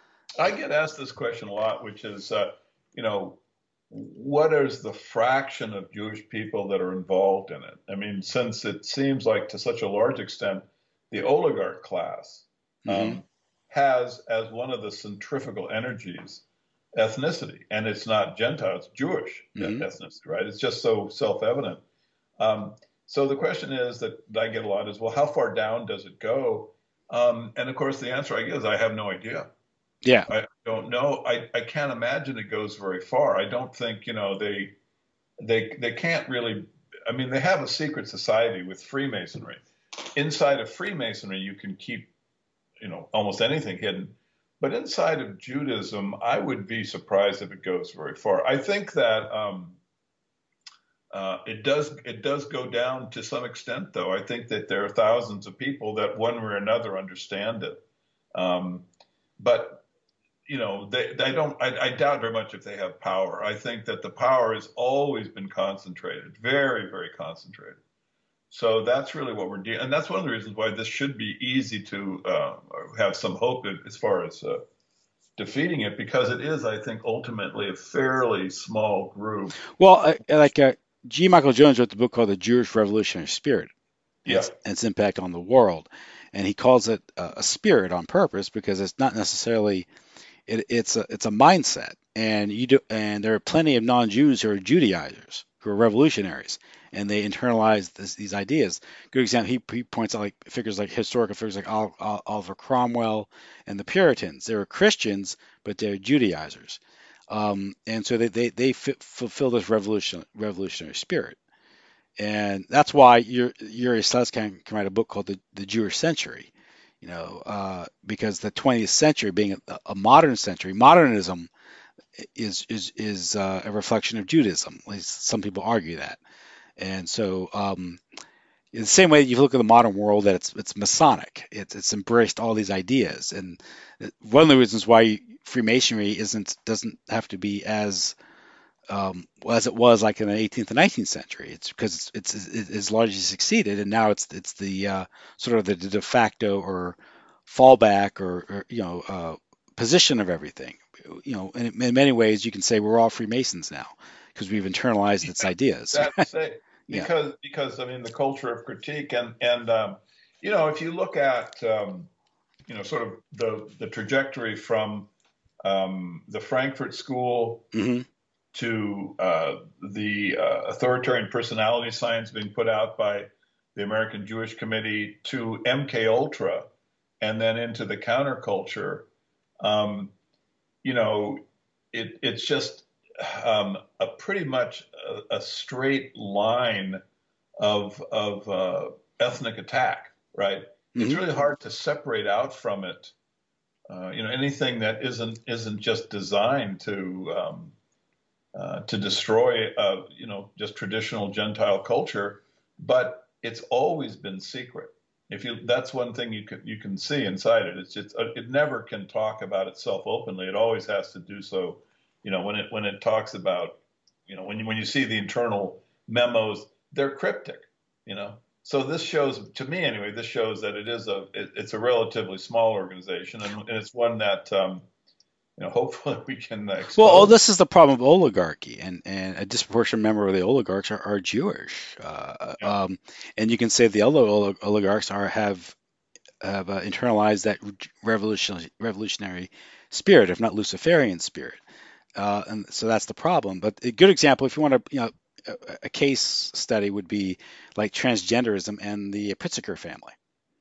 Speaker 2: I get asked this question a lot, which is, uh, you know, what is the fraction of Jewish people that are involved in it? I mean, since it seems like to such a large extent, the oligarch class
Speaker 1: hmm
Speaker 2: um, has as one of the centrifugal energies ethnicity, and it's not Gentile, it's Jewish
Speaker 1: hmm
Speaker 2: ethnicity, right? It's just so self-evident. Um, so the question is that I get a lot is, well, how far down does it go? Um, and of course, the answer I give is I have no idea.
Speaker 1: Yeah,
Speaker 2: I don't know. I, I can't imagine it goes very far. I don't think, you know, they they they can't really. I mean, they have a secret society with Freemasonry. Inside of Freemasonry, you can keep, you know, almost anything hidden. But inside of Judaism, I would be surprised if it goes very far. I think that um, uh, it does it does go down to some extent, though. I think that there are thousands of people that one way or another understand it. Um, but you know, they, they don't, I, I doubt very much if they have power. I think that the power has always been concentrated, very, very concentrated. So that's really what we're dealing, and that's one of the reasons why this should be easy to uh, have some hope as far as uh, defeating it, because it is, I think, ultimately a fairly small group.
Speaker 1: well, uh, like uh, G. Michael Jones wrote the book called The Jewish Revolutionary Spirit and
Speaker 2: Yeah,
Speaker 1: its, and its impact on the world, and he calls it a, a spirit on purpose because it's not necessarily It, it's a it's a mindset, and you do, and there are plenty of non-Jews who are Judaizers, who are revolutionaries, and they internalize this, these ideas. Good example, he, he points out like figures like historical figures like Ol- Ol- Oliver Cromwell and the Puritans. They were Christians, but they're Judaizers, um, and so they they they f- fulfill this revolution revolutionary spirit, and that's why Yuri Yuri Slezkine can write a book called the, the Jewish Century, you know, uh, because the twentieth century being a, a modern century, modernism is is is uh, a reflection of Judaism. At least some people argue that, and so um, in the same way you look at the modern world, that it's it's Masonic, it's it's embraced all these ideas, and one of the reasons why Freemasonry isn't doesn't have to be as um, as it was like in the eighteenth and nineteenth century. It's because it's, it's it's largely succeeded, and now it's it's the uh, sort of the de facto or fallback or, or you know uh, position of everything. You know, in, in many ways, you can say we're all Freemasons now because we've internalized its
Speaker 2: yeah,
Speaker 1: ideas.
Speaker 2: sad to say,
Speaker 1: Yeah.
Speaker 2: because because I mean the culture of critique and and um, you know, if you look at um, you know, sort of the the trajectory from um, the Frankfurt School
Speaker 1: hmm
Speaker 2: to uh, the uh, authoritarian personality science being put out by the American Jewish Committee to M K Ultra, and then into the counterculture. Um, you know, it, it's just um, a pretty much a, a straight line of of uh, ethnic attack, right? It's
Speaker 1: Hmm.
Speaker 2: really hard to separate out from it. Uh, you know, anything that isn't isn't just designed to um, uh, to destroy, uh, you know, just traditional Gentile culture, but it's always been secret. If you, that's one thing you can you can see inside it. It's just uh, it never can talk about itself openly. It always has to do so, you know, when it when it talks about, you know, when you when you see the internal memos, they're cryptic, you know. So this shows, to me anyway, this shows that it is a it, it's a relatively small organization, and, and it's one that um, you know hopefully we can
Speaker 1: Well, oh,
Speaker 2: expose.
Speaker 1: this is the problem of oligarchy, and, and a disproportionate member of the oligarchs are, are Jewish, uh,
Speaker 2: Yeah,
Speaker 1: um, and you can say the other olig- oligarchs are have have uh, internalized that revolutionary revolutionary spirit, if not Luciferian spirit. Uh, and so that's the problem. But a good example, if you want to, you know, a, a case study would be like transgenderism and the Pritzker family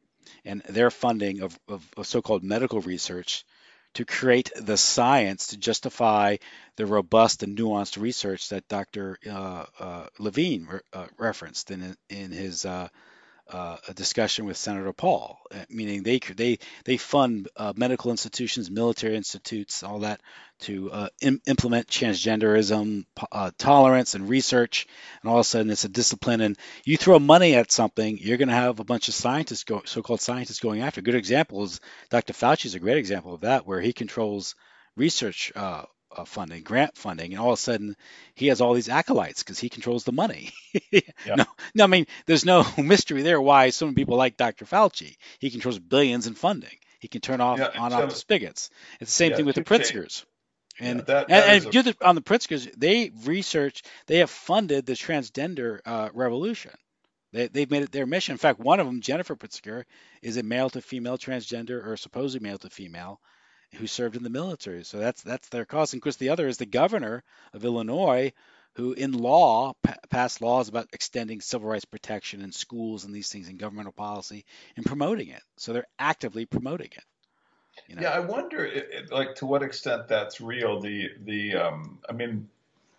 Speaker 1: and their funding of, of, of so-called medical research to create the science to justify the robust and nuanced research that Doctor Uh, uh, Levine re- uh, referenced in in his uh, uh, a discussion with Senator Paul, uh, meaning they they they fund uh, medical institutions, military institutes, all that to uh, im- implement transgenderism, uh, tolerance, and research. And all of a sudden, it's a discipline. And you throw money at something, you're going to have a bunch of scientists, go, so-called scientists, going after. A good example is Doctor Fauci is a great example of that, where he controls research. Uh, uh, funding, grant funding, and all of a sudden he has all these acolytes because he controls the money.
Speaker 2: yeah,
Speaker 1: No, no, I mean, there's no mystery there why some people like Doctor Fauci. He controls billions in funding. He can turn off
Speaker 2: yeah.
Speaker 1: on off the
Speaker 2: So
Speaker 1: spigots. It's the same
Speaker 2: yeah,
Speaker 1: thing with the
Speaker 2: touche.
Speaker 1: Pritzkers.
Speaker 2: Yeah,
Speaker 1: And
Speaker 2: that
Speaker 1: and,
Speaker 2: that
Speaker 1: and
Speaker 2: is
Speaker 1: if
Speaker 2: a
Speaker 1: you do the, on the Pritzkers, they research, they have funded the transgender uh, revolution. They, they've made it their mission. In fact, one of them, Jennifer Pritzker, is a male to female transgender or supposedly male to female who served in the military. So that's that's their cause. And of course, the other is the governor of Illinois, who in law pa- passed laws about extending civil rights protection in schools and these things in governmental policy and promoting it. So they're actively promoting it. You
Speaker 2: yeah.
Speaker 1: know.
Speaker 2: I wonder, it, it, like, to what extent that's real. The the um, I mean,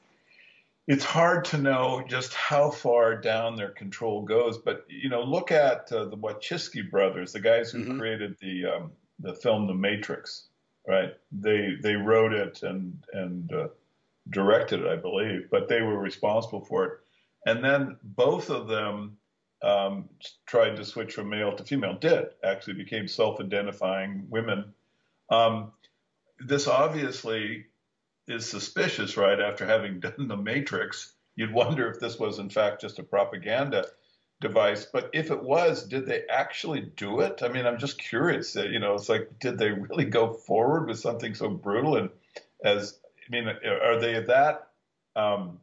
Speaker 2: it's hard to know just how far down their control goes. But you know, look at uh, the Wachowski brothers, the guys who
Speaker 1: Hmm.
Speaker 2: created the um, the film The Matrix, right? They they wrote it and and uh, directed it, I believe, but they were responsible for it. And then both of them um, tried to switch from male to female. Did actually became self-identifying women. Um, this obviously is suspicious, right? After having done The Matrix, you'd wonder if this was in fact just a propaganda device. But if it was, did they actually do it? I mean, I'm just curious. Uh, You know, it's like, did they really go forward with something so brutal? And as I mean, are they that um,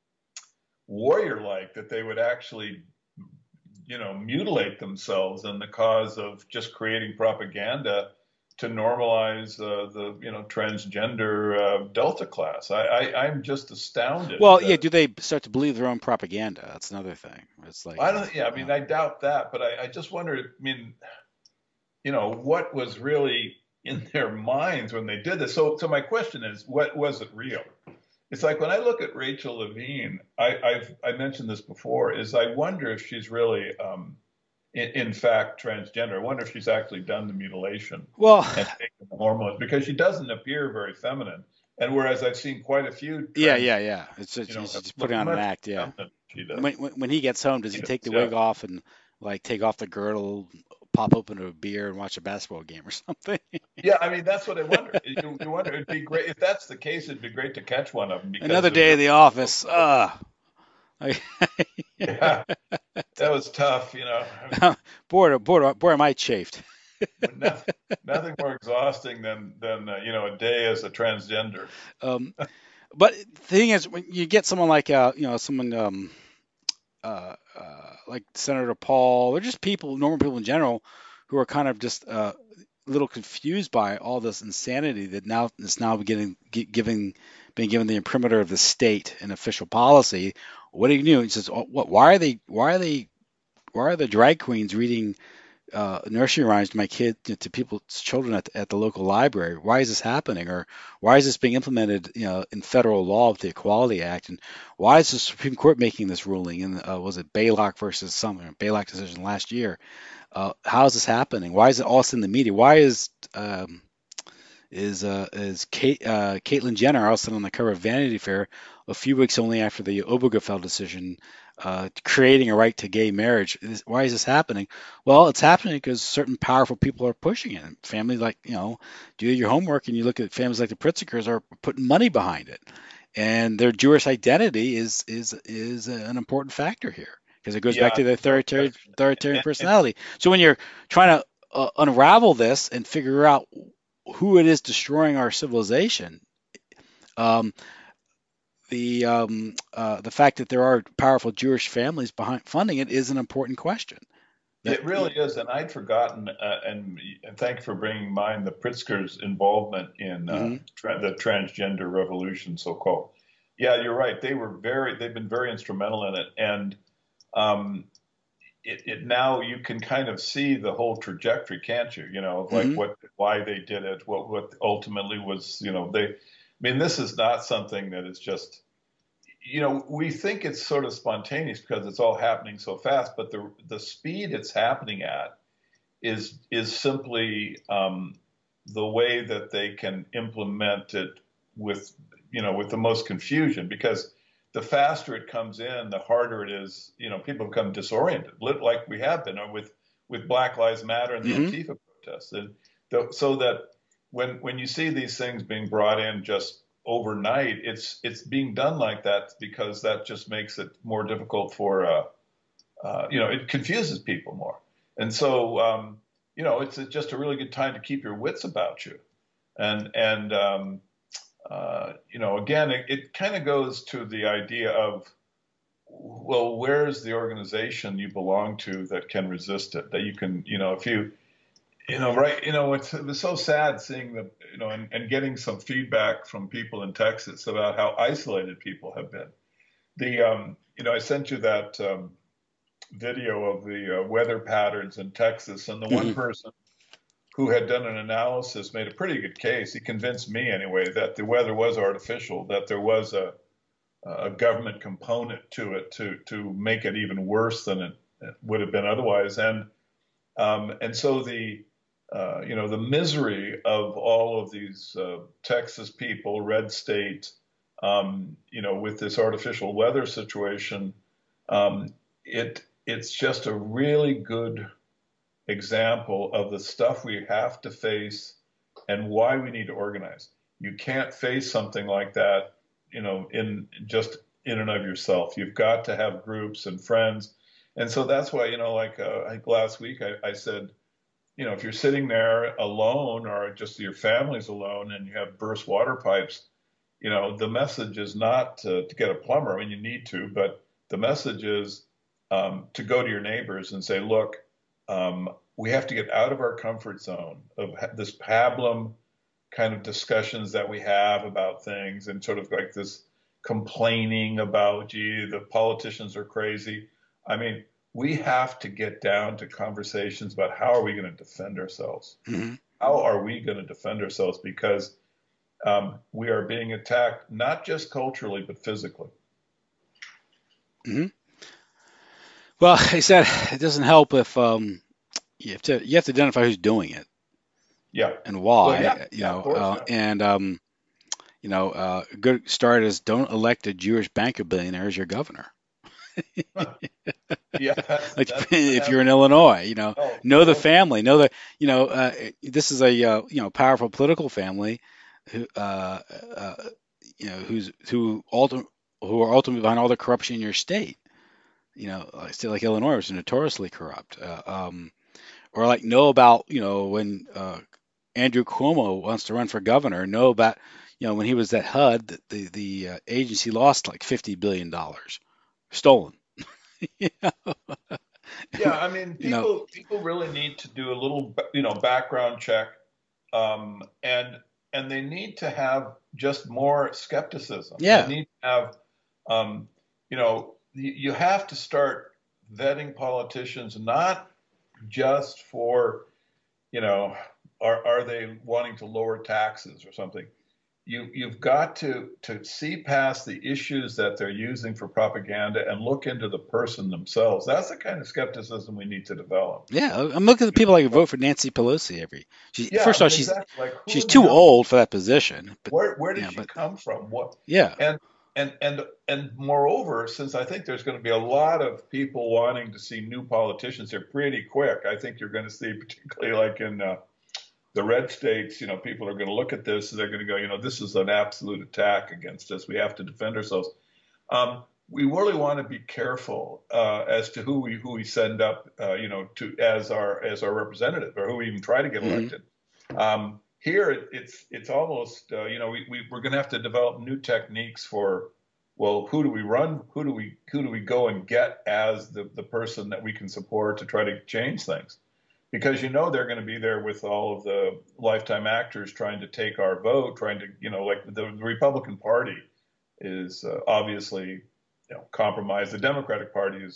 Speaker 2: warrior-like that they would actually, you know, mutilate themselves in the cause of just creating propaganda to normalize uh, the, you know, transgender uh, Delta class? I, I, I'm just astounded.
Speaker 1: Well,
Speaker 2: Uh,
Speaker 1: yeah. Do they start to believe their own propaganda? That's another thing. It's like,
Speaker 2: I
Speaker 1: you
Speaker 2: don't,
Speaker 1: know,
Speaker 2: yeah, I mean,
Speaker 1: uh,
Speaker 2: I doubt that, but I, I just wonder, I mean, you know, what was really in their minds when they did this? So, so my question is, what was it real? It's like when I look at Rachel Levine, I, I've I mentioned this before, is I wonder if she's really, um, in, in fact, transgender. I wonder if she's actually done the mutilation
Speaker 1: well,
Speaker 2: and taken the hormones because she doesn't appear very feminine. And whereas I've seen quite a few
Speaker 1: yeah, yeah,
Speaker 2: trans,
Speaker 1: yeah. It's
Speaker 2: you
Speaker 1: just,
Speaker 2: know,
Speaker 1: she's
Speaker 2: have
Speaker 1: just putting
Speaker 2: looked
Speaker 1: on an
Speaker 2: much
Speaker 1: act.
Speaker 2: more
Speaker 1: Yeah.
Speaker 2: feminine than she does.
Speaker 1: When, when when he gets home, does
Speaker 2: He
Speaker 1: he
Speaker 2: does,
Speaker 1: take the
Speaker 2: yeah.
Speaker 1: wig off and like take off the girdle, pop open a beer, and watch a basketball game or something?
Speaker 2: Yeah, I mean that's what I wonder. You, you wonder it'd be great if that's the case. It'd be great to catch one of them because
Speaker 1: Another
Speaker 2: of
Speaker 1: day
Speaker 2: their.
Speaker 1: in the office. Ah, uh,
Speaker 2: Yeah, that was tough. You know,
Speaker 1: boy, boy, boy, am I chafed.
Speaker 2: nothing, nothing more exhausting than than uh, you know a day as a transgender.
Speaker 1: Um, but the thing is, when you get someone like uh, you know, someone um, uh, uh, like Senator Paul, or just people, normal people in general, who are kind of just uh, a little confused by all this insanity that now is now beginning gi- giving being given the imprimatur of the state and official policy. What do you do? He says, oh, "What? Why are they? Why are they? Why are the drag queens reading uh, nursery rhymes to my kid, to people's children at the, at the local library. Why is this happening? Or why is this being implemented, you know, in federal law with the Equality Act? And why is the Supreme Court making this ruling? And uh, was it Baylock versus something? Baylock decision last year. Uh, how is this happening? Why is it all in the media? Why is um, is uh, is Kate, uh, Caitlyn Jenner also on the cover of Vanity Fair a few weeks only after the Obergefell decision, uh, creating a right to gay marriage? Is- Why is this happening? Well, it's happening because certain powerful people are pushing it. Families like, you know, do your homework and you look at families like the Pritzkers are putting money behind it, and their Jewish identity is is is an important factor here because it goes back
Speaker 2: Yeah,
Speaker 1: to their
Speaker 2: no
Speaker 1: authoritarian,
Speaker 2: question.
Speaker 1: authoritarian
Speaker 2: And, and
Speaker 1: personality. So when you're trying to uh, unravel this and figure out who it is destroying our civilization. Um, the um, uh, the fact that there are powerful Jewish families behind funding it is an important question. That
Speaker 2: it really is. And I'd forgotten, uh, and, and thank you for bringing in mind the Pritzker's involvement in uh,
Speaker 1: mm-hmm,
Speaker 2: tra- the transgender revolution, so called. Yeah, you're right. They were very, they've been very instrumental in it. And um, it, it now you can kind of see the whole trajectory, can't you? You know, of like
Speaker 1: mm-hmm,
Speaker 2: what, why they did it, what, what ultimately was, you know, they, I mean, this is not something that is just, you know, we think it's sort of spontaneous because it's all happening so fast, but the the speed it's happening at is is simply um, the way that they can implement it with, you know, with the most confusion. Because the faster it comes in, the harder it is. You know, people become disoriented, like we have been with with Black Lives Matter and the
Speaker 1: mm-hmm,
Speaker 2: Antifa protests, and the, so that when when you see these things being brought in just overnight, it's it's being done like that because that just makes it more difficult for uh, uh, you know, it confuses people more. And so, um, you know, it's just a really good time to keep your wits about you. And, and, um, uh, you know, again, it, it kind of goes to the idea of, well, where's the organization you belong to that can resist it? That you can, you know, if you, you know, right, you know, it's, it was so sad seeing the, you know, and, and getting some feedback from people in Texas about how isolated people have been. The, um, you know, I sent you that, um, video of the uh, weather patterns in Texas, and the one
Speaker 1: mm-hmm,
Speaker 2: person who had done an analysis made a pretty good case. He convinced me, anyway, that the weather was artificial, that there was a, a government component to it to to make it even worse than it, it would have been otherwise. And um, and so the uh, you know the misery of all of these uh, Texas people, red state, um, you know, with this artificial weather situation, um, it it's just a really good example of the stuff we have to face and why we need to organize. You can't face something like that, you know, in just in and of yourself. You've got to have groups and friends. And so that's why, you know, like uh, I think last week I, I said, you know, if you're sitting there alone or just your family's alone and you have burst water pipes, you know, the message is not to, to get a plumber. I mean, you need to, but the message is um, to go to your neighbors and say, look, um, we have to get out of our comfort zone of this pablum kind of discussions that we have about things and sort of like this complaining about, gee, the politicians are crazy. I mean, we have to get down to conversations about how are we going to defend ourselves?
Speaker 1: mm-hmm,
Speaker 2: How are we going to defend ourselves? Because um, we are being attacked not just culturally but physically.
Speaker 1: mm-hmm. Well, he said it doesn't help if um, you have to you have to identify who's doing it
Speaker 2: Yeah.
Speaker 1: and
Speaker 2: Well, yeah,
Speaker 1: why. You
Speaker 2: yeah, of
Speaker 1: know,
Speaker 2: course,
Speaker 1: uh,
Speaker 2: yeah.
Speaker 1: and um, you know, uh, a good start is don't elect a Jewish banker billionaire as your governor.
Speaker 2: Yeah, that's
Speaker 1: Like
Speaker 2: that's going to
Speaker 1: if you're
Speaker 2: happen.
Speaker 1: in Illinois, you know,
Speaker 2: Oh,
Speaker 1: know the
Speaker 2: totally.
Speaker 1: family, know that, you know, uh, this is a uh, you know powerful political family who uh, uh, you know who's who ultim- who are ultimately behind all the corruption in your state. You know, like a state like Illinois, which is notoriously corrupt. Uh, um, or like know about, you know, when uh, Andrew Cuomo wants to run for governor, know about, you know, when he was at H U D, the the uh, agency lost like fifty billion dollars stolen. you know,
Speaker 2: Yeah, I mean,
Speaker 1: you know,
Speaker 2: people people really need to do a little, you know, background check, um, and and they need to have just more skepticism. They
Speaker 1: yeah.
Speaker 2: need to have, um, you know, you, you have to start vetting politicians not just for, you know, are are they wanting to lower taxes or something? You you've got to to see past the issues that they're using for propaganda and look into the person themselves. That's the kind of skepticism we need to develop.
Speaker 1: Yeah, I'm looking at the people like vote for Nancy Pelosi every. She,
Speaker 2: Yeah,
Speaker 1: first
Speaker 2: I
Speaker 1: of all,
Speaker 2: mean,
Speaker 1: she's
Speaker 2: exactly. Like, who
Speaker 1: she's
Speaker 2: in the
Speaker 1: too
Speaker 2: hell?
Speaker 1: old for that position. But
Speaker 2: Where where did
Speaker 1: yeah,
Speaker 2: she
Speaker 1: but
Speaker 2: come from? What?
Speaker 1: yeah,
Speaker 2: And and and and moreover, since I think there's going to be a lot of people wanting to see new politicians here pretty quick, I think you're going to see, particularly like in uh, the red states, you know, people are going to look at this and they're going to go, you know, this is an absolute attack against us. We have to defend ourselves. Um, we really want to be careful uh, as to who we who we send up, uh, you know, to as our as our representative, or who we even try to get
Speaker 1: hmm
Speaker 2: elected. Um, here, it, it's it's almost, uh, you know, we, we we're going to have to develop new techniques for, well, who do we run? Who do we who do we go and get as the the person that we can support to try to change things? Because you know they're going to be there with all of the lifetime actors trying to take our vote, trying to, you know, like the, the Republican Party is uh, obviously, you know, compromised. The Democratic Party is,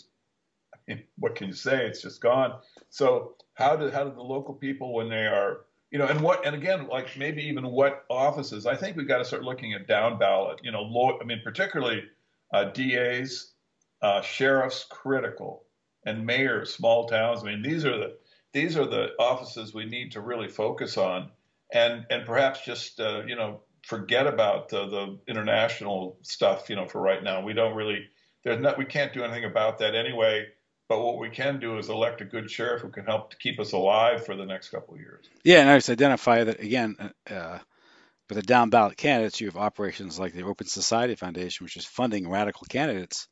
Speaker 2: I mean, what can you say? It's just gone. So how do how do the local people, when they are, you know, and what, and again, like maybe even what offices? I think we've got to start looking at down ballot. You know, law, I mean, particularly uh, D As, uh, sheriffs, critical, and mayors, small towns. I mean, these are the these are the offices we need to really focus on, and and perhaps just uh, you know, forget about uh, the international stuff. You know, for right now, we don't really, there's not, we can't do anything about that anyway. But what we can do is elect a good sheriff who can help to keep us alive for the next couple of years.
Speaker 1: yeah, and I just identify that again. Uh, uh, with the down ballot candidates, you have operations like the Open Society Foundation, which is funding radical candidates.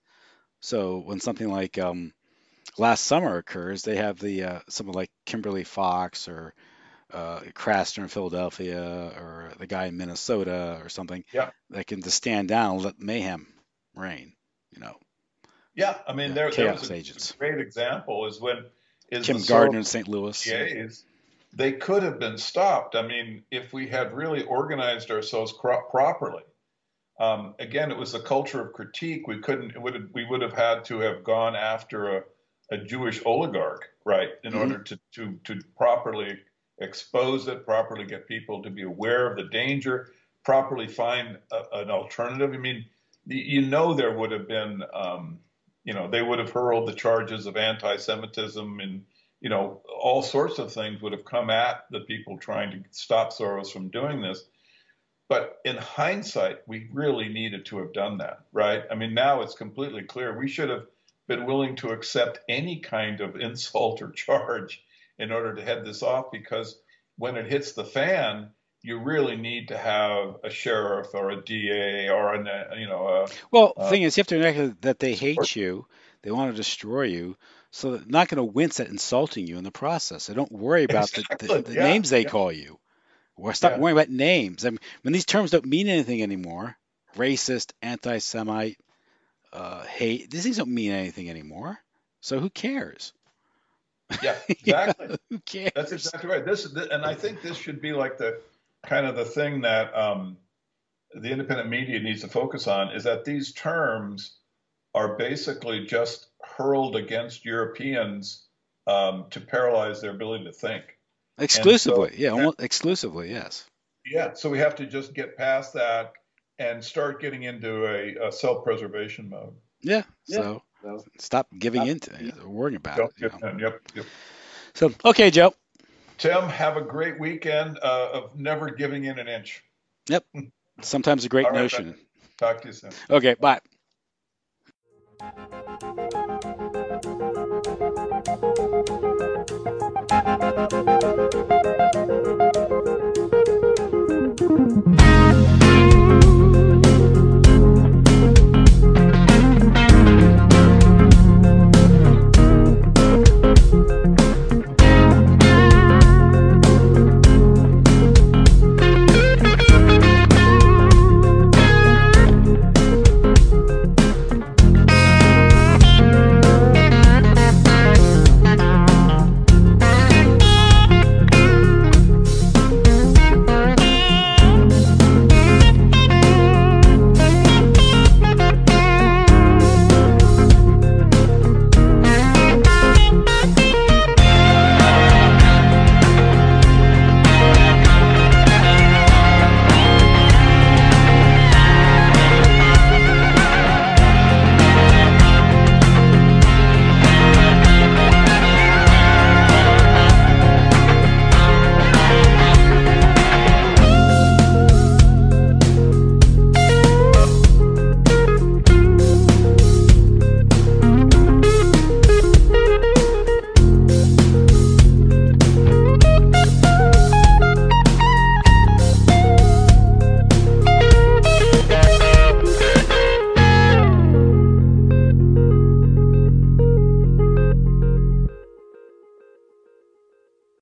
Speaker 1: So when something like um, last summer occurs, they have the uh, someone like Kimberly Fox or uh, Craster in Philadelphia or the guy in Minnesota or something
Speaker 2: Yeah,
Speaker 1: that can just stand down and let mayhem reign. You know,
Speaker 2: yeah. I mean,
Speaker 1: yeah,
Speaker 2: there there was a,
Speaker 1: chaos
Speaker 2: a
Speaker 1: agents.
Speaker 2: great example is when is the
Speaker 1: Kim Gardner in
Speaker 2: Soros
Speaker 1: Saint Louis. Yeah.
Speaker 2: G As. They could have been stopped. I mean, if we had really organized ourselves cro- properly. Um, again, it was a culture of critique. We couldn't. It would have, we would have had to have gone after a, a Jewish oligarch, right, in
Speaker 1: hmm
Speaker 2: order to to to properly expose it, properly get people to be aware of the danger, properly find a, an alternative. I mean, you know, there would have been, um, you know, they would have hurled the charges of anti-Semitism and, you know, all sorts of things would have come at the people trying to stop Soros from doing this. But in hindsight, we really needed to have done that, right? I mean, now it's completely clear. We should have been willing to accept any kind of insult or charge in order to head this off, because when it hits the fan, you really need to have a sheriff or a D A or a, you know,
Speaker 1: Well,
Speaker 2: a,
Speaker 1: the
Speaker 2: a
Speaker 1: thing is, you have to recognize that they
Speaker 2: support.
Speaker 1: hate you. They want to destroy you. So they're not going to wince at insulting you in the process. So don't worry about the, the,
Speaker 2: Exactly.
Speaker 1: the
Speaker 2: Yeah.
Speaker 1: names they
Speaker 2: Yeah.
Speaker 1: call you. Or stop
Speaker 2: Yeah.
Speaker 1: worrying about names. I mean, when these terms don't mean anything anymore, racist, anti-Semite, uh, hate, these things don't mean anything anymore. So who cares?
Speaker 2: Yeah.
Speaker 1: Yeah,
Speaker 2: Exactly.
Speaker 1: who
Speaker 2: That's
Speaker 1: cares?
Speaker 2: exactly right. This, and I think this should be like the kind of the thing that, um, the independent media needs to focus on, is that these terms are basically just hurled against Europeans, um, to paralyze their ability to think. And so,
Speaker 1: Exclusively, yeah, almost exclusively, yes.
Speaker 2: yeah, so we have to just get past that and start getting into a, a self-preservation mode.
Speaker 1: Yeah,
Speaker 2: Yeah.
Speaker 1: so
Speaker 2: So
Speaker 1: stop giving in to it, or worrying about it,
Speaker 2: don't
Speaker 1: you
Speaker 2: get
Speaker 1: know.
Speaker 2: in. Yep. Yep.
Speaker 1: So, okay, Joe.
Speaker 2: Tim, have a great weekend uh, of never giving in an inch.
Speaker 1: Yep, sometimes a great
Speaker 2: All right, man.
Speaker 1: notion.
Speaker 2: Talk to you soon.
Speaker 1: Okay, bye.